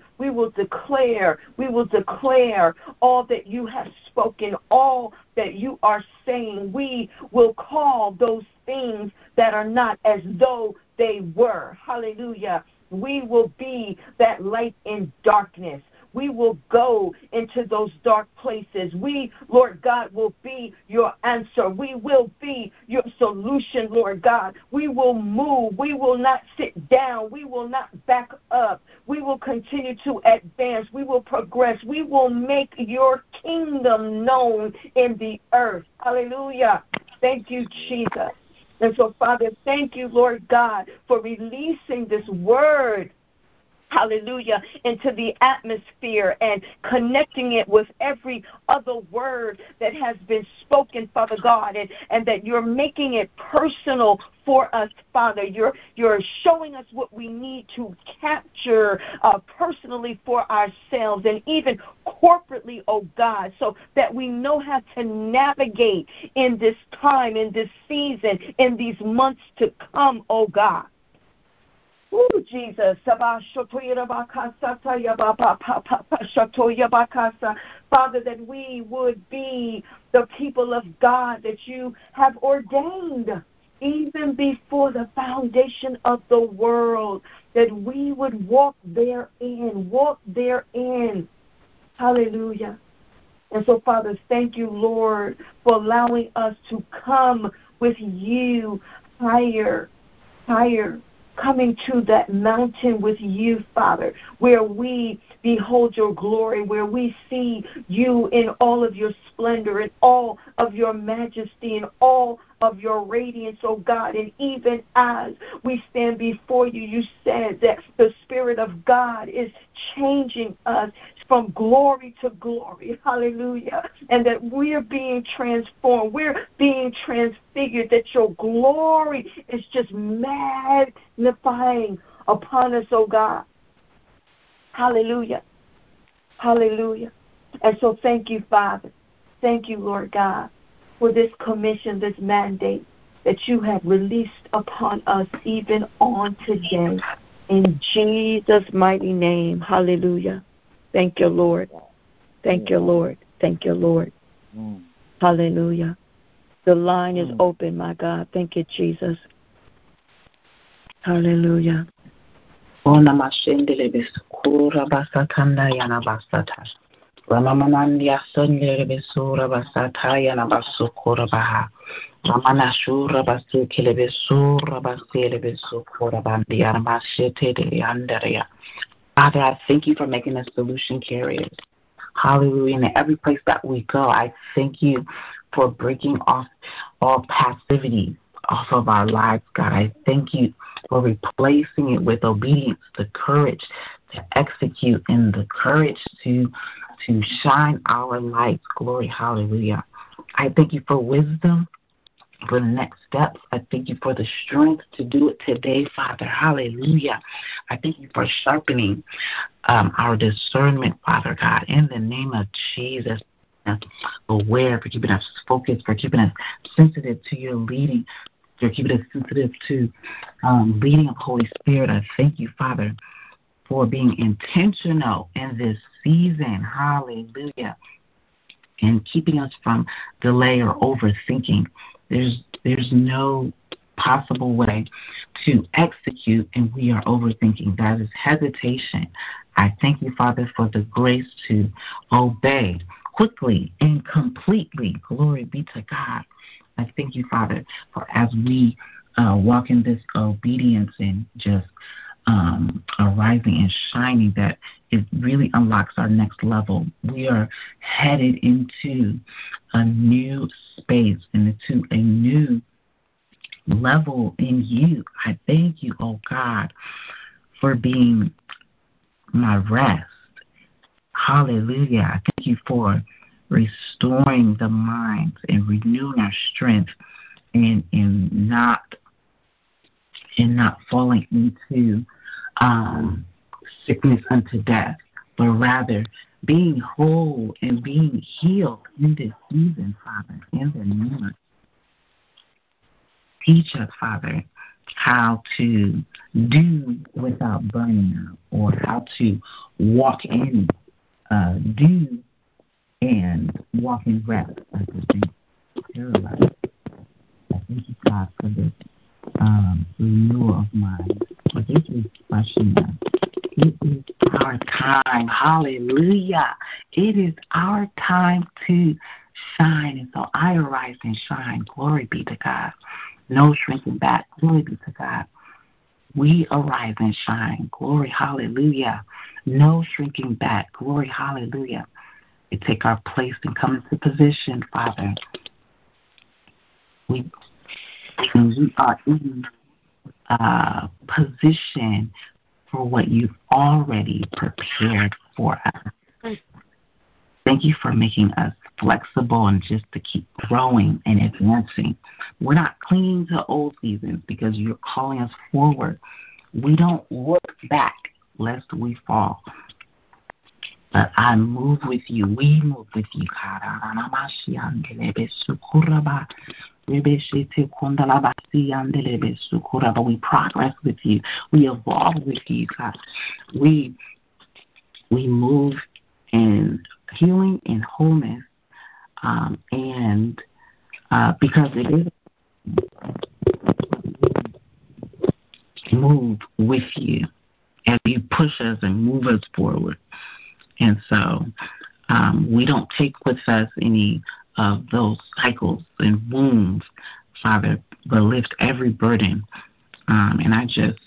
S2: all that you have spoken, all that you are saying. We will call those things that are not as though they were. Hallelujah. We will be that light in darkness. We will go into those dark places. We, Lord God, will be your answer. We will be your solution, Lord God. We will move. We will not sit down. We will not back up. We will continue to advance. We will progress. We will make your kingdom known in the earth. Hallelujah. Thank you, Jesus. And so, Father, thank you, Lord God, for releasing this word, hallelujah, into the atmosphere and connecting it with every other word that has been spoken, Father God, and that you're making it personal for us, Father. You're showing us what we need to capture personally for ourselves and even corporately, oh God, so that we know how to navigate in this time, in this season, in these months to come, oh God. Ooh, Jesus. Father, that we would be the people of God that you have ordained even before the foundation of the world, that we would walk therein. Hallelujah. And so, Father, thank you, Lord, for allowing us to come with you higher, coming to that mountain with you, Father, where we behold your glory, where we see you in all of your splendor, in all of your majesty, in all of your radiance, oh God. And even as we stand before you, you said that the Spirit of God is changing us from glory to glory. Hallelujah. And that we're being transformed. We're being transfigured, that your glory is just magnifying upon us, oh God. Hallelujah. Hallelujah. And so thank you, Father. Thank you, Lord God, for this commission, this mandate that you have released upon us even on today. In Jesus' mighty name. Hallelujah. Thank you, Lord. Thank you, Lord. Thank you, Lord. Hallelujah. The line is open, my God. Thank you, Jesus. Hallelujah.
S1: Ramamanandia Sunday Besura Basataya Nabasukura Baha. Ramanashura Basu Kilebesura Basilebesukura Bandia Mashete de Anderia. Father, I thank you for making us solution carriers. Hallelujah. And in every place that we go, I thank you for breaking off all passivity off of our lives, God. I thank you for replacing it with obedience, the courage to execute, and the courage to shine our lights. Glory, hallelujah. I thank you for wisdom for the next steps. I thank you for the strength to do it today, Father. Hallelujah. I thank you for sharpening our discernment, Father God, in the name of Jesus. Aware, for keeping us focused, for keeping us sensitive to your leading, for keeping us sensitive to leading of Holy Spirit. I thank you, Father, for being intentional in this season. Hallelujah. And keeping us from delay or overthinking. There's no possible way to execute and we are overthinking. That is hesitation. I thank you, Father, for the grace to obey quickly and completely. Glory be to God. I thank you, Father, for as we walk in this obedience and just arising and shining, that it really unlocks our next level. We are headed into a new space and into a new level in you. I thank you, oh God, for being my rest. Hallelujah. I thank you for restoring the minds and renewing our strength and not falling into sickness unto death, but rather being whole and being healed in this season, Father, in the name of. Teach us, Father, how to do without burning out, or how to walk in, do and walk in rest at the same time. I thank you, God, for this renewal of mind, for this refreshing us. It is our time. Hallelujah. It is our time to shine. And so I arise and shine. Glory be to God. No shrinking back. Glory be to God. We arise and shine. Glory, hallelujah. No shrinking back. Glory, hallelujah. We take our place and come into position, Father. We are in position for what you've already prepared for us. Thank you for making us flexible and just to keep growing and advancing. We're not clinging to old seasons because you're calling us forward. We don't look back lest we fall. But I move with you. We move with you. We progress with you. We evolve with you, God. We move in healing and wholeness, and because it is move with you as you push us and move us forward. And so we don't take with us any of those cycles and wounds, Father, but lift every burden. And I just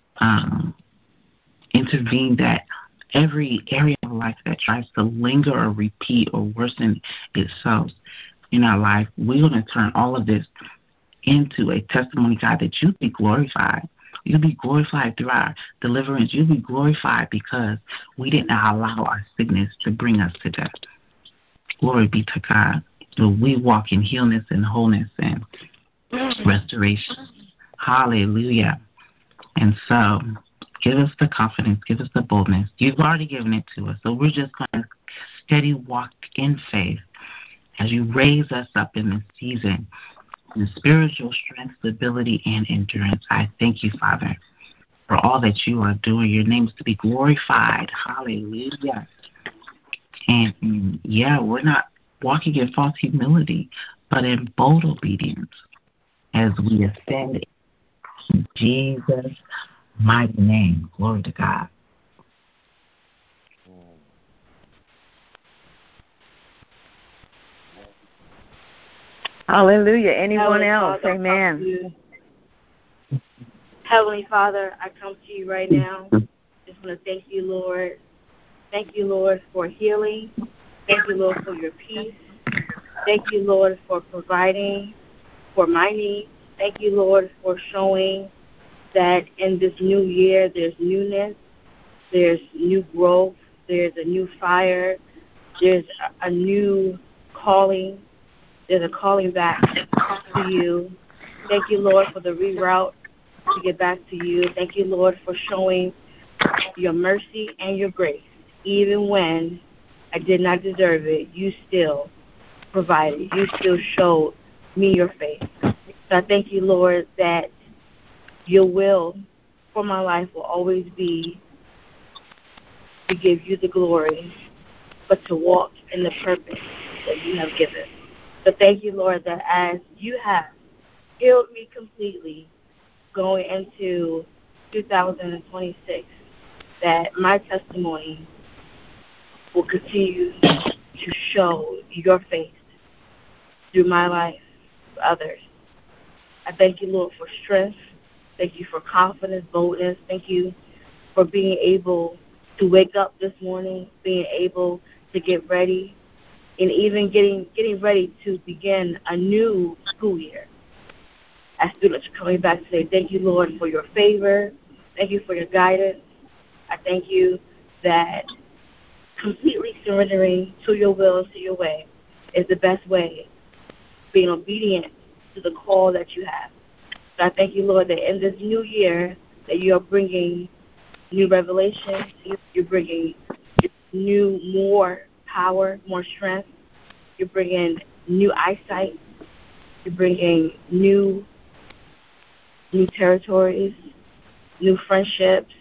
S1: intervene that every area of life that tries to linger or repeat or worsen itself in our life, we're going to turn all of this into a testimony, God, that you be glorified. You'll be glorified through our deliverance. You'll be glorified because we didn't allow our sickness to bring us to death. Glory be to God. So we walk in healness and wholeness and restoration. Hallelujah. And so give us the confidence, give us the boldness. You've already given it to us. So we're just going to steady walk in faith as you raise us up in this season. And spiritual strength, stability, and endurance. I thank you, Father, for all that you are doing. Your name is to be glorified. Hallelujah. And we're not walking in false humility, but in bold obedience as we ascend in Jesus' mighty name. Glory to God.
S2: Hallelujah. Anyone else? Amen.
S3: Heavenly Father, I come to you right now. Just want to thank you, Lord. Thank you, Lord, for healing. Thank you, Lord, for your peace. Thank you, Lord, for providing for my needs. Thank you, Lord, for showing that in this new year there's newness, there's new growth, there's a new fire, there's a new calling, There's a calling back to you. Thank you, Lord, for the reroute to get back to you. Thank you, Lord, for showing your mercy and your grace. Even when I did not deserve it, you still provided. You still showed me your face. So I thank you, Lord, that your will for my life will always be to give you the glory, but to walk in the purpose that you have given. So thank you, Lord, that as you have healed me completely going into 2026, that my testimony will continue to show your face through my life to others. I thank you, Lord, for strength. Thank you for confidence, boldness. Thank you for being able to wake up this morning, being able to get ready, and even getting ready to begin a new school year. As students are coming back today, thank you, Lord, for your favor. Thank you for your guidance. I thank you that completely surrendering to your will and to your way is the best way, being obedient to the call that you have. So I thank you, Lord, that in this new year that you are bringing new revelation, you're bringing new, more power, more strength. You're bringing new eyesight. You're bringing new territories, new friendships.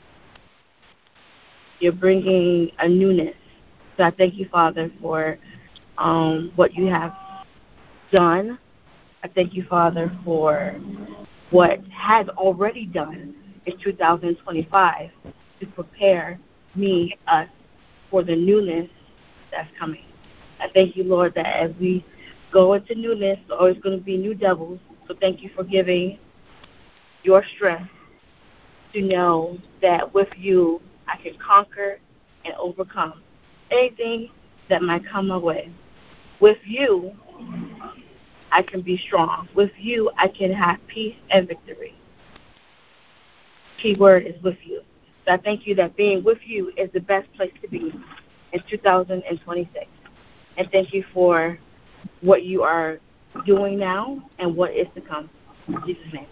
S3: You're bringing a newness. So I thank you, Father, for what you have done. I thank you, Father, for what has already done in 2025 to prepare me, us, for the newness that's coming. I thank you, Lord, that as we go into newness, there's always going to be new devils. So thank you for giving your strength to know that with you I can conquer and overcome anything that might come my way. With you, I can be strong. With you, I can have peace and victory. Key word is with you. So I thank you that being with you is the best place to be in 2026. And thank you for what you are doing now and what is to come. In Jesus' name.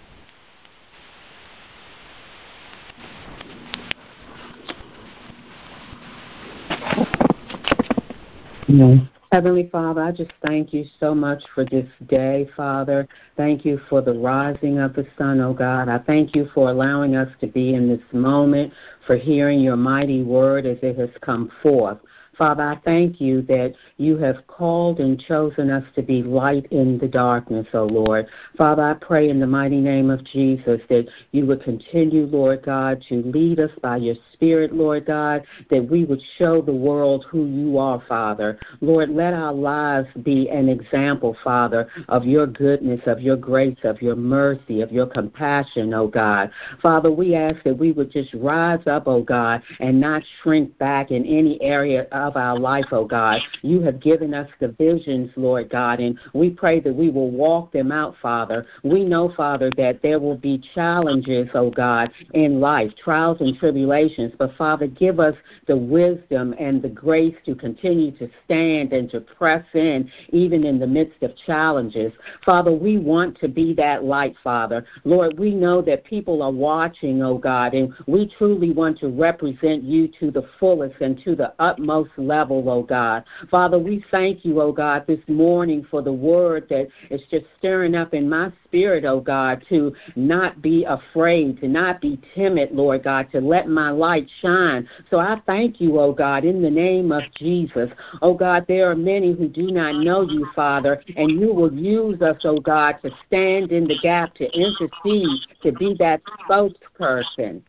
S4: Heavenly Father, I just thank you so much for this day, Father. Thank you for the rising of the sun, oh God. I thank you for allowing us to be in this moment, for hearing your mighty word as it has come forth. Father, I thank you that you have called and chosen us to be light in the darkness, O Lord. Father, I pray in the mighty name of Jesus that you would continue, Lord God, to lead us by your Spirit, Lord God, that we would show the world who you are, Father. Lord, let our lives be an example, Father, of your goodness, of your grace, of your mercy, of your compassion, O God. Father, we ask that we would just rise up, O God, and not shrink back in any area of our life, oh God. You have given us the visions, Lord God, and we pray that we will walk them out, Father. We know, Father, that there will be challenges, oh God, in life, trials and tribulations, but Father, give us the wisdom and the grace to continue to stand and to press in, even in the midst of challenges. Father, we want to be that light, Father. Lord, we know that people are watching, oh God, and we truly want to represent you to the fullest and to the utmost level, oh God. Father, we thank you, oh God, this morning for the word that is just stirring up in my spirit, oh God, to not be afraid, to not be timid, Lord God, to let my light shine. So I thank you, oh God, in the name of Jesus. Oh God, there are many who do not know you, Father, and you will use us, oh God, to stand in the gap, to intercede, to be that spokesperson.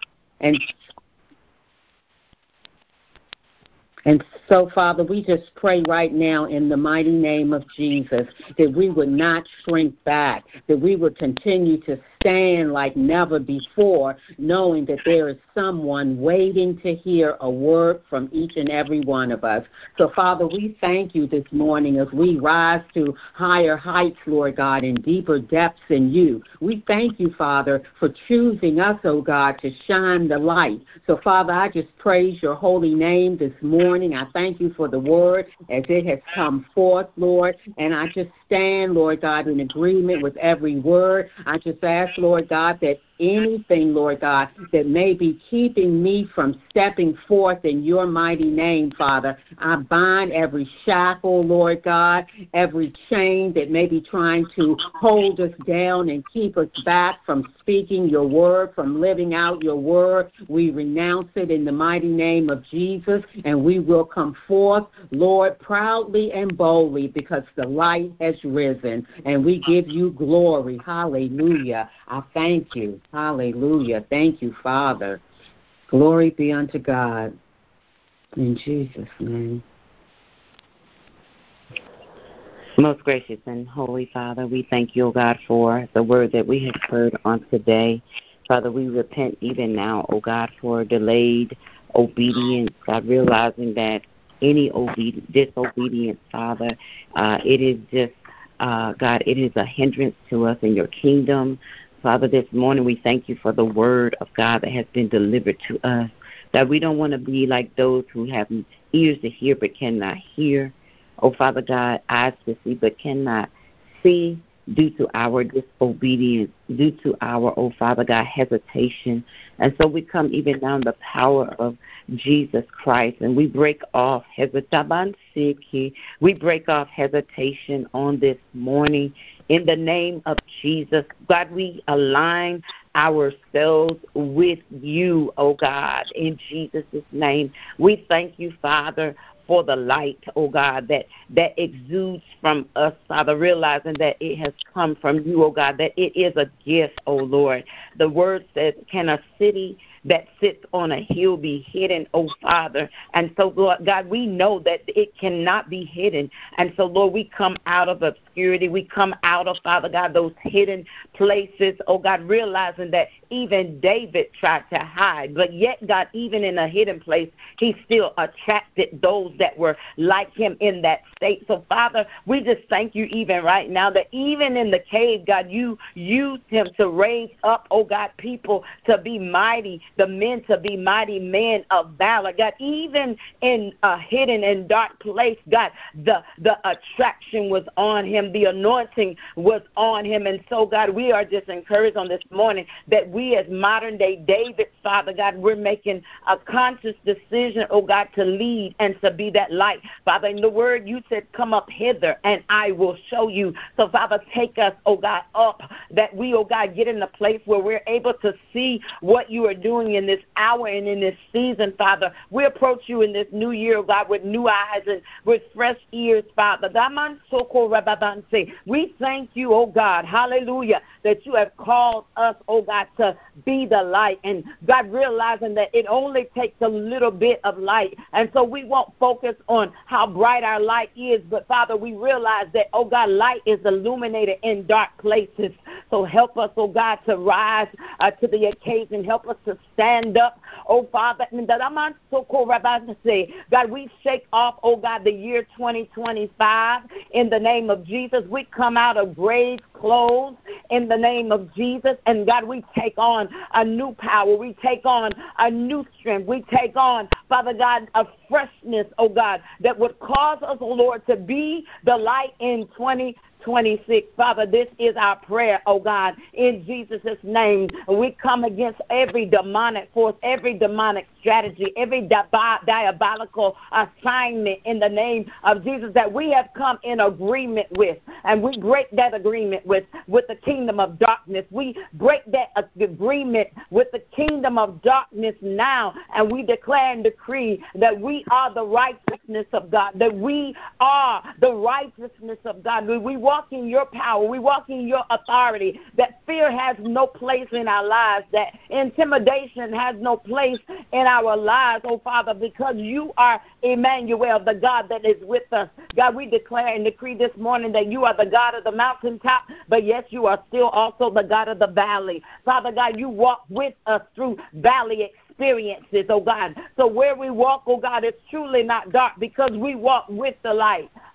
S4: And so, Father, we just pray right now in the mighty name of Jesus that we would not shrink back, that we would continue to stand like never before, knowing that there is someone waiting to hear a word from each and every one of us. So, Father, we thank you this morning as we rise to higher heights, Lord God, and deeper depths in you. We thank you, Father, for choosing us, oh God, to shine the light. So, Father, I just praise your holy name this morning. morning. I thank you for the word as it has come forth, Lord. And I just stand, Lord God, in agreement with every word. I just ask, Lord God, that anything, Lord God, that may be keeping me from stepping forth in your mighty name, Father, I bind every shackle, Lord God, every chain that may be trying to hold us down and keep us back from speaking your word, from living out your word. We renounce it in the mighty name of Jesus, and we will come forth, Lord, proudly and boldly, because the light has risen, and we give you glory. Hallelujah. I thank you. Hallelujah. Thank you, Father. Glory be unto God. In Jesus' name.
S1: Most gracious and holy Father, we thank you, O God, for the word that we have heard on today. Father, we repent even now, O God, for delayed obedience. God, realizing that any disobedience, Father, it is just, God, it is a hindrance to us in your kingdom. Father, this morning we thank you for the word of God that has been delivered to us, that we don't want to be like those who have ears to hear but cannot hear. Oh, Father God, eyes to see but cannot see due to our disobedience, due to our, oh, Father God, hesitation. And so we come even now in the power of Jesus Christ, and we break off hesitation on this morning in the name of Jesus. God, we align ourselves with you, oh God, in Jesus' name. We thank you, Father, for the light, oh God, that exudes from us, Father, realizing that it has come from you, oh God, that it is a gift, oh Lord. The word says, can a city that sits on a hill be hidden, oh Father? And so, Lord God, we know that it cannot be hidden. And so, Lord, we come out of obscurity. We come out of, Father God, those hidden places, oh God, realizing that even David tried to hide. But yet, God, even in a hidden place, he still attracted those that were like him in that state. So, Father, we just thank you even right now that even in the cave, God, you used him to raise up, oh God, people to be mighty, the men to be mighty men of valor. God, even in a hidden and dark place, God, the attraction was on him. The anointing was on him. And so, God, we are just encouraged on this morning that we as modern-day David, Father God, we're making a conscious decision, oh God, to lead and to be that light. Father, in the word you said, come up hither and I will show you. So, Father, take us, oh God, up, that we, oh God, get in a place where we're able to see what you are doing in this hour and in this season, Father. We approach you in this new year, oh God, with new eyes and with fresh ears, Father. We thank you, oh God, hallelujah, that you have called us, oh God, to be the light. And God, realizing that it only takes a little bit of light. And so we won't focus on how bright our light is, but Father, we realize that, oh God, light is illuminated in dark places. So help us, oh God, to rise to the occasion. Help us to stand up, oh Father. God, we shake off, oh God, the year 2025 in the name of Jesus. We come out of grave clothes in the name of Jesus. And God, we take on a new power. We take on a new strength. We take on, Father God, a freshness, oh God, that would cause us, oh Lord, to be the light in 2026. Father, this is our prayer, oh God, in Jesus' name. We come against every demonic force, every demonic strategy, every diabolical assignment in the name of Jesus that we have come in agreement with. And we break that agreement with the kingdom of darkness. We break that agreement with the kingdom of darkness now, and we declare and decree that we are the righteousness of God, that we are the righteousness of God. We walk in your power. We walk in your authority, that fear has no place in our lives, that intimidation has no place in our lives, oh Father, because you are Emmanuel, the God that is with us. God, we declare and decree this morning that you are the God of the mountaintop, but yes, you are still also the God of the valley. Father God, you walk with us through valley experiences, oh God. So where we walk, oh God, it's truly not dark because we walk with the light.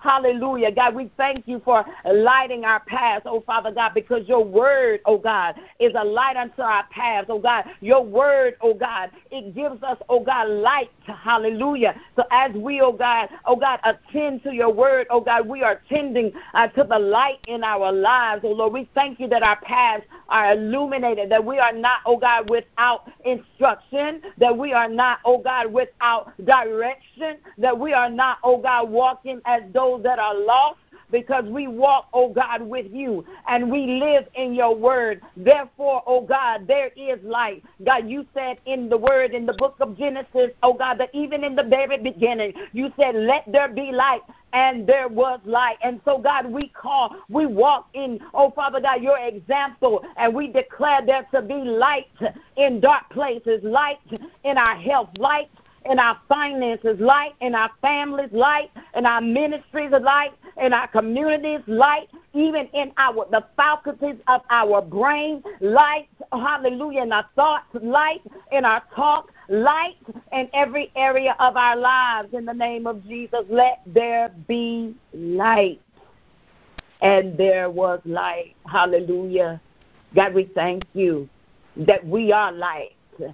S2: Hallelujah. God, we thank you for lighting our paths, oh Father God, because your word, oh God, is a light unto our paths, oh God. Your word, oh God, it gives us, oh God, light. Hallelujah. So as we, oh God, attend to your word, oh God, we are tending to the light in our lives, oh Lord. We thank you that our paths are illuminated, that we are not, oh God, without instruction, that we are not, oh God, without direction, that we are not, oh God, walking as those that are lost, because we walk, oh God, with you, and we live in your word. Therefore, oh God, there is light. God, you said in the word, in the book of Genesis, oh God, that even in the very beginning, you said, let there be light, and there was light. And so, God, we walk in, oh Father God, your example, and we declare there to be light in dark places, light in our health, light in our finances, light in our families, light in our ministries, light in our communities, light even in the faculties of our brain, light, hallelujah, in our thoughts, light in our talk, light in every area of our lives. In the name of Jesus, let there be light. And there was light. Hallelujah. God, we thank you that we are light.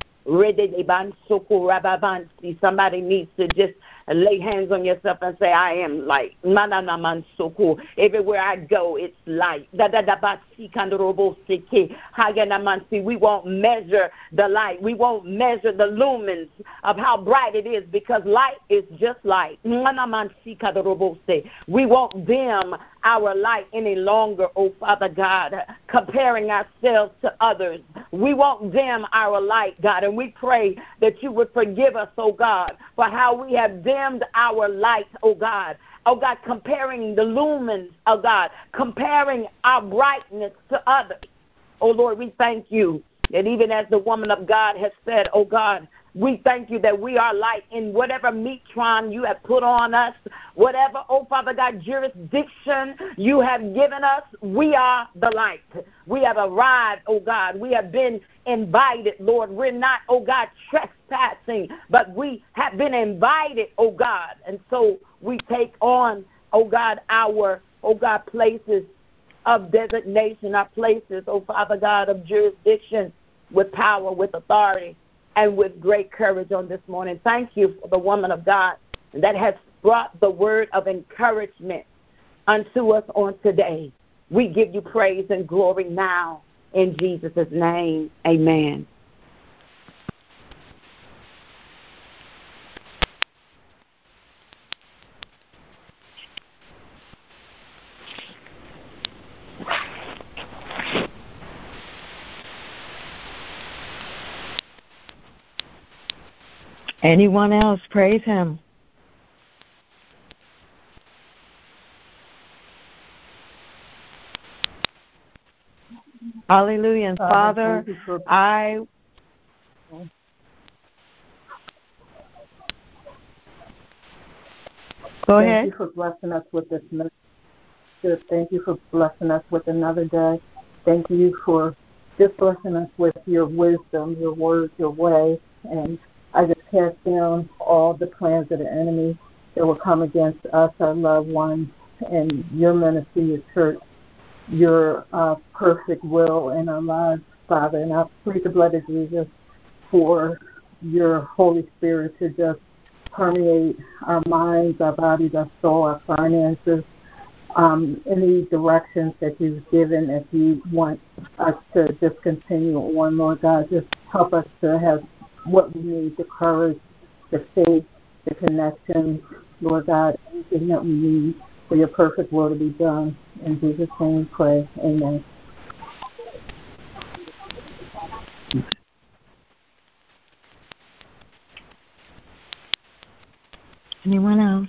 S2: Somebody needs to just lay hands on yourself and say, I am light. Everywhere I go, it's light. We won't measure the light. We won't measure the lumens of how bright it is, because light is just light. We won't dim our light any longer, oh Father God, comparing ourselves to others. We won't dim our light, God, and we pray that you would forgive us, oh God, for how we have dimmed our light, oh God. Oh God, comparing the lumens, oh God, comparing our brightness to others. Oh Lord, we thank you that even as the woman of God has said, oh God, we thank you that we are light in whatever metron you have put on us, whatever, oh Father God, jurisdiction you have given us. We are the light. We have arrived, oh God. We have been invited, Lord. We're not, oh God, trespassing, but we have been invited, oh God. And so we take on, oh God, our, oh God, places of designation, our places, oh Father God, of jurisdiction with power, with authority, and with great courage on this morning. Thank you for the woman of God that has brought the word of encouragement unto us on today. We give you praise and glory now in Jesus' name. Amen. Anyone else? Praise him. Hallelujah. And Father, I... Go ahead.
S5: Thank you for blessing us with this message. Thank you for blessing us with another day. Thank you for just blessing us with your wisdom, your words, your way. And I just cast down all the plans of the enemy that will come against us, our loved ones, and your ministry, your church, your perfect will in our lives, Father. And I plead the blood of Jesus for your Holy Spirit to just permeate our minds, our bodies, our soul, our finances, any directions that you've given. If you want us to just continue on, Lord God, just help us to have what we need, the courage, the faith, the connection, Lord God, anything that we need for your perfect will to be done. In Jesus' name we pray. Amen.
S2: Anyone else?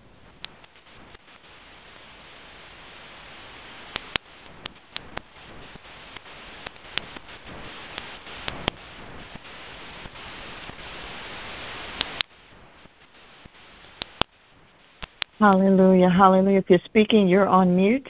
S2: Hallelujah, hallelujah. If you're speaking, you're on mute.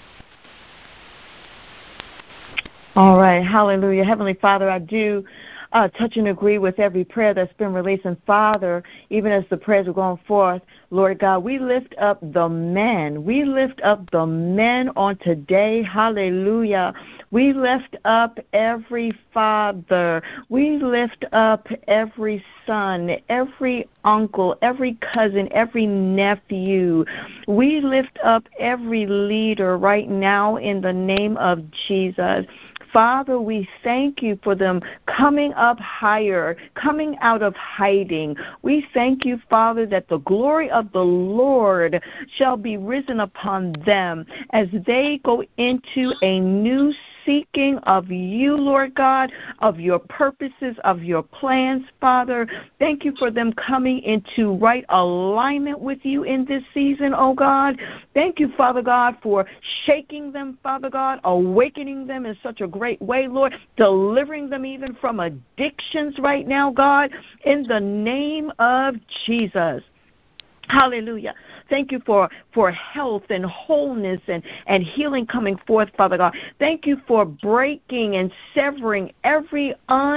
S2: All right, hallelujah. Heavenly Father, I do touch and agree with every prayer that's been released. And Father, even as the prayers are going forth, Lord God, we lift up the men. We lift up the men on today. Hallelujah. We lift up every father. We lift up every son, every uncle, every cousin, every nephew. We lift up every leader right now in the name of Jesus. Father, we thank you for them coming up higher, coming out of hiding. We thank you, Father, that the glory of the Lord shall be risen upon them as they go into a new seeking of you, Lord God, of your purposes, of your plans, Father. Thank you for them coming into right alignment with you in this season, oh God. Thank you, Father God, for shaking them, Father God, awakening them in such a great way, Lord, delivering them even from addictions right now, God, in the name of Jesus. Hallelujah. Thank you for health and wholeness and healing coming forth, Father God. Thank you for breaking and severing every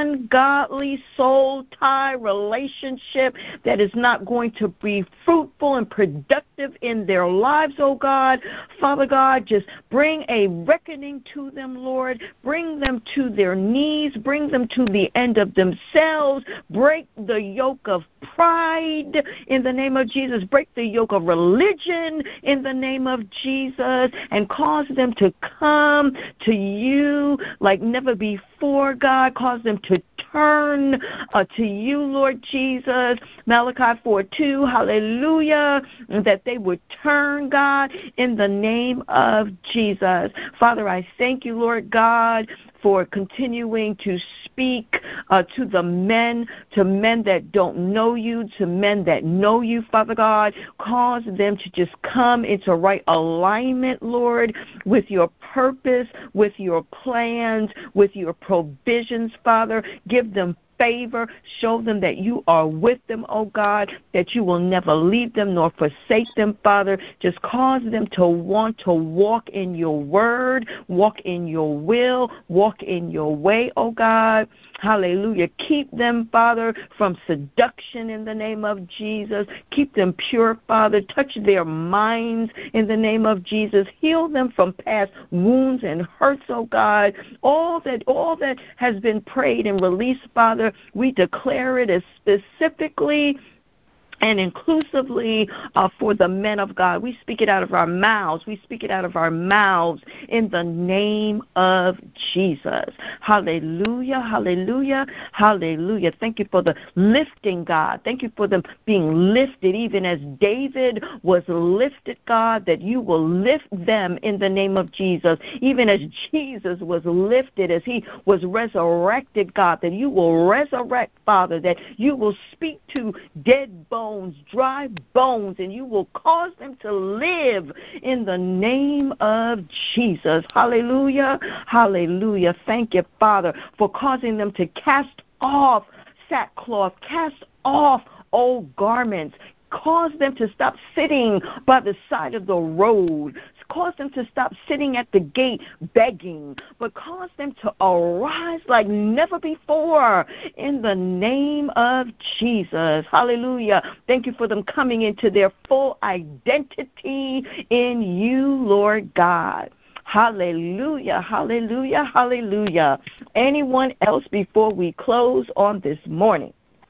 S2: ungodly soul tie relationship that is not going to be fruitful and productive in their lives, oh God. Father God, just bring a reckoning to them, Lord. Bring them to their knees. Bring them to the end of themselves. Break the yoke of pride in the name of Jesus. Break the yoke of religion in the name of Jesus and cause them to come to you like never before, God. Cause them to turn to you, Lord Jesus. Malachi 4:2, hallelujah, that they would turn, God, in the name of Jesus. Father, I thank you, Lord God, for continuing to speak to the men, to men that don't know you, to men that know you, Father God. Cause them to just come into right alignment, Lord, with your purpose, with your plans, with your provisions, Father. Give them favor. Show them that you are with them, oh God, that you will never leave them nor forsake them, Father. Just cause them to want to walk in your word, walk in your will, walk in your way, oh God. Hallelujah. Keep them, Father, from seduction in the name of Jesus. Keep them pure, Father. Touch their minds in the name of Jesus. Heal them from past wounds and hurts, oh God. All that has been prayed and released, Father, we declare it as specifically and inclusively for the men of God. We speak it out of our mouths. We speak it out of our mouths in the name of Jesus. Hallelujah, hallelujah, hallelujah. Thank you for the lifting, God. Thank you for them being lifted, even as David was lifted, God, that you will lift them in the name of Jesus. Even as Jesus was lifted, as he was resurrected, God, that you will resurrect, Father, that you will speak to dead bones, dry bones, and you will cause them to live in the name of Jesus. Hallelujah, hallelujah. Thank you, Father, for causing them to cast off sackcloth, cast off old garments, cause them to stop sitting by the side of the road, cause them to stop sitting at the gate begging, but cause them to arise like never before in the name of Jesus. Hallelujah. Thank you for them coming into their full identity in you, Lord God. Hallelujah, hallelujah, hallelujah. Anyone else before we close on this morning?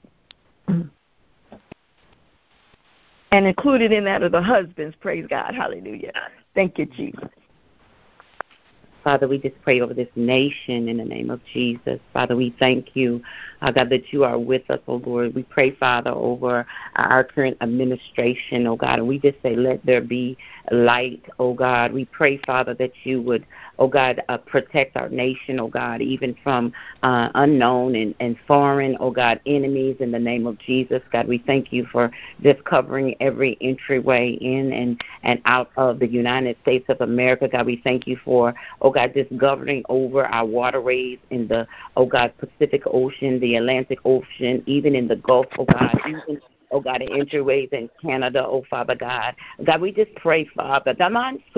S2: And included in that are the husbands. Praise God. Hallelujah. Thank you, Jesus.
S1: Father, we just pray over this nation in the name of Jesus. Father, we thank you, God, that you are with us, oh Lord. We pray, Father, over our current administration, oh God, and we just say, let there be light, oh God. We pray, Father, that you would, oh God, protect our nation, oh God, even from unknown and foreign, oh God, enemies in the name of Jesus. God, we thank you for just covering every entryway in and out of the United States of America. God, we thank you for, oh God, just governing over our waterways in the, oh God, Pacific Ocean, the Atlantic Ocean, even in the Gulf, oh God, even,
S6: oh God, the entryways in Canada, oh Father God. God, we just pray, Father, that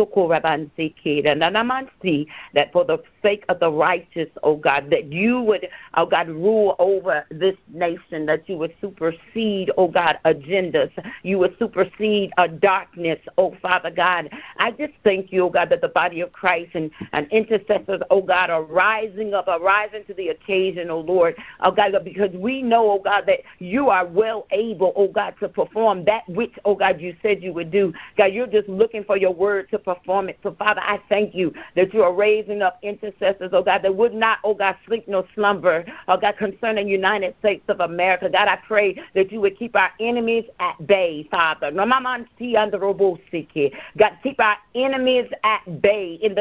S6: for the sake of the righteous, oh God, that you would, oh God, rule over this nation, that you would supersede, oh God, agendas. You would supersede darkness, oh Father God. I just thank you, oh God, that the body of Christ and intercessors, oh God, are rising up, are rising to the occasion, oh Lord, oh God, because we know, oh God, that you are well able, oh God, to perform that which, oh God, you said you would do. God, you're just looking for your word to perform it. So, Father, I thank you that you are raising up intercessors, oh God, that would not, oh God, sleep nor slumber, oh God, concerning the United States of America. God, I pray that you would keep our enemies at bay, Father. God, keep our enemies at bay in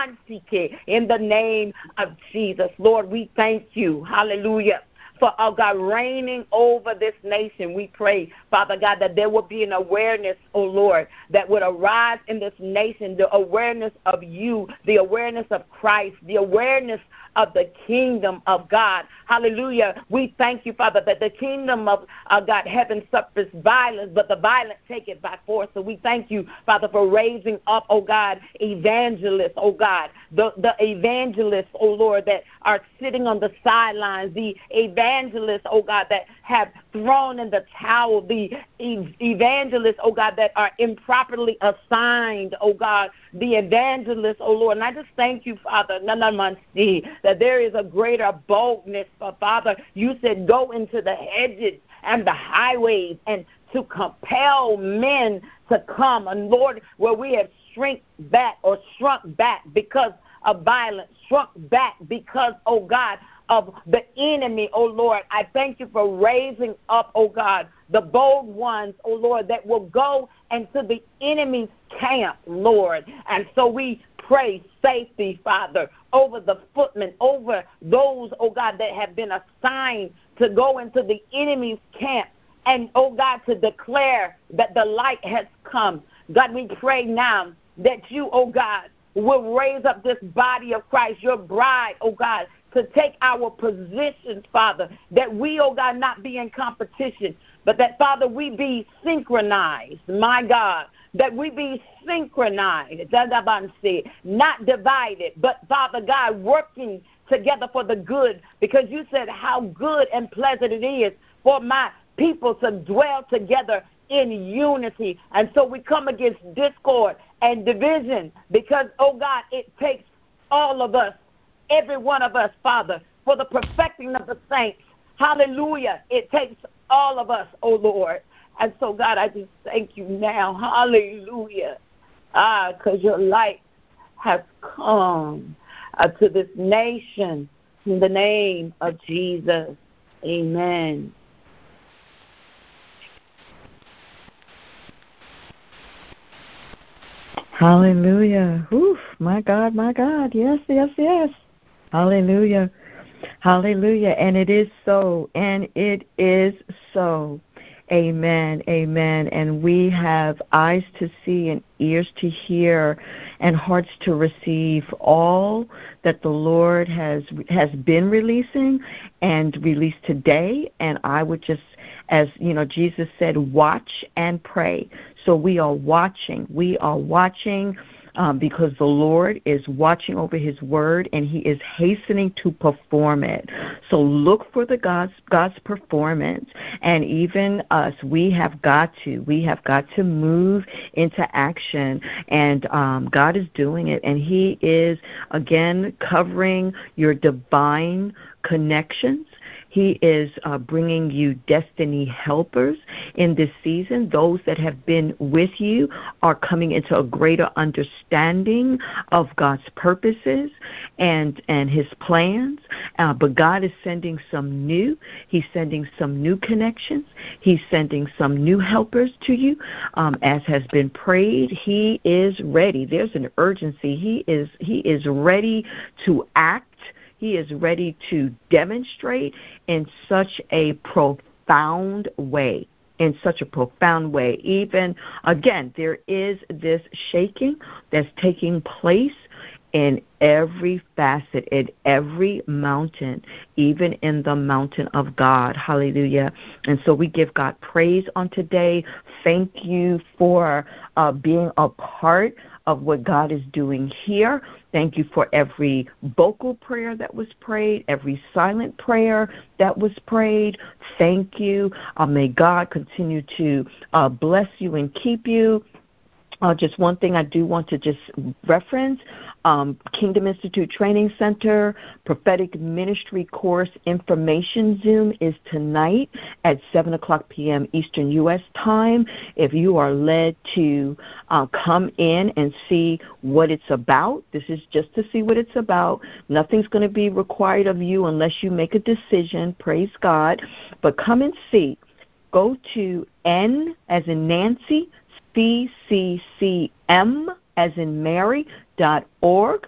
S6: the name of Jesus. Lord, we thank you. Hallelujah. For, oh God, reigning over this nation. We pray, Father God, that there will be an awareness, oh Lord, that would arise in this nation, the awareness of you, the awareness of Christ, the awareness of the kingdom of God. Hallelujah. We thank you, Father, that the kingdom of God, heaven suffers violence, but the violent take it by force. So we thank you, Father, for raising up, oh God, evangelists, oh God, the evangelists, oh Lord, that are sitting on the sidelines, the evangelists, oh God, that have thrown in the towel, the evangelists, oh God, that are improperly assigned, oh God, the evangelists, oh Lord. And I just thank you, Father, that there is a greater boldness. Father, you said go into the hedges and the highways and to compel men to come. And Lord, where we have shrunk back because of violence, shrunk back because, oh God, of the enemy, oh Lord. I thank you for raising up, oh God, the bold ones, oh Lord, that will go into the enemy's camp, Lord. And so we pray safety, Father, over the footmen, over those, oh God, that have been assigned to go into the enemy's camp and, oh God, to declare that the light has come. God, we pray now that you, oh God, will raise up this body of Christ, your bride, oh God, to take our positions, Father, that we, oh God, not be in competition, but that, Father, we be synchronized, my God, that we be synchronized, not divided, but, Father God, working together for the good, because you said how good and pleasant it is for my people to dwell together in unity. And so we come against discord and division because, oh God, it takes all of us, every one of us, Father, for the perfecting of the saints. Hallelujah. It takes all of us, oh Lord. And so, God, I just thank you now. Hallelujah. Because your light has come to this nation in the name of Jesus. Amen.
S2: Hallelujah. Oof, my God, my God. Yes, yes, yes. Hallelujah. Hallelujah. And it is so. And it is so. Amen. Amen. And we have eyes to see and ears to hear and hearts to receive all that the Lord has been releasing and released today. And I would just, as you know, Jesus said, watch and pray. So we are watching. We are watching. Because the Lord is watching over his word and he is hastening to perform it. So look for the God's performance. And even us, we have got to move into action. And God is doing it. And he is, again, covering your divine connections. He is bringing you destiny helpers in this season. Those that have been with you are coming into a greater understanding of God's purposes and his plans. But God is sending some new. He's sending some new connections. He's sending some new helpers to you. As has been prayed, he is ready. There's an urgency. He is ready to act. He is ready to demonstrate in such a profound way. Even, again, there is this shaking that's taking place in every facet, in every mountain, even in the mountain of God. Hallelujah. And so we give God praise on today. Thank you for being a part of what God is doing here. Thank you for every vocal prayer that was prayed, every silent prayer that was prayed. Thank you. May God continue to bless you and keep you. Just one thing I do want to just reference, Kingdom Institute Training Center, Prophetic Ministry Course Information Zoom is tonight at 7 o'clock p.m. Eastern U.S. time. If you are led to come in and see what it's about, this is just to see what it's about. Nothing's going to be required of you unless you make a decision, praise God. But come and see. Go to N as in Nancy, CCCM as in Mary.org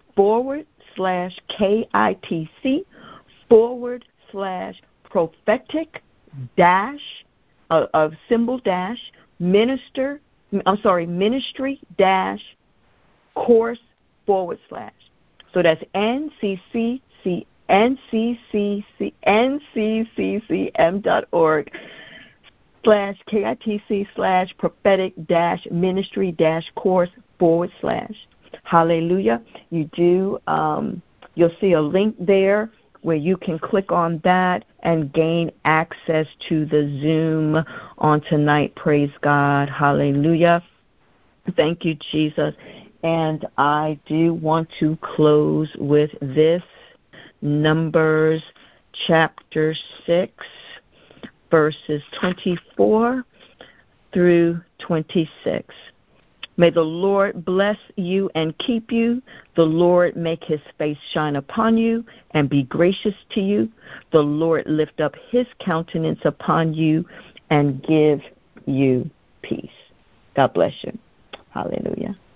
S2: /KITC/prophetic ministry course /. So that's NCCCM.org /KITC/prophetic-ministry course /. Hallelujah. You'll see a link there where you can click on that and gain access to the Zoom on tonight. Praise God. Hallelujah. Thank you, Jesus. And I do want to close with this. Numbers chapter 6. Verses 24 through 26. May the Lord bless you and keep you. The Lord make his face shine upon you and be gracious to you. The Lord lift up his countenance upon you and give you peace. God bless you. Hallelujah.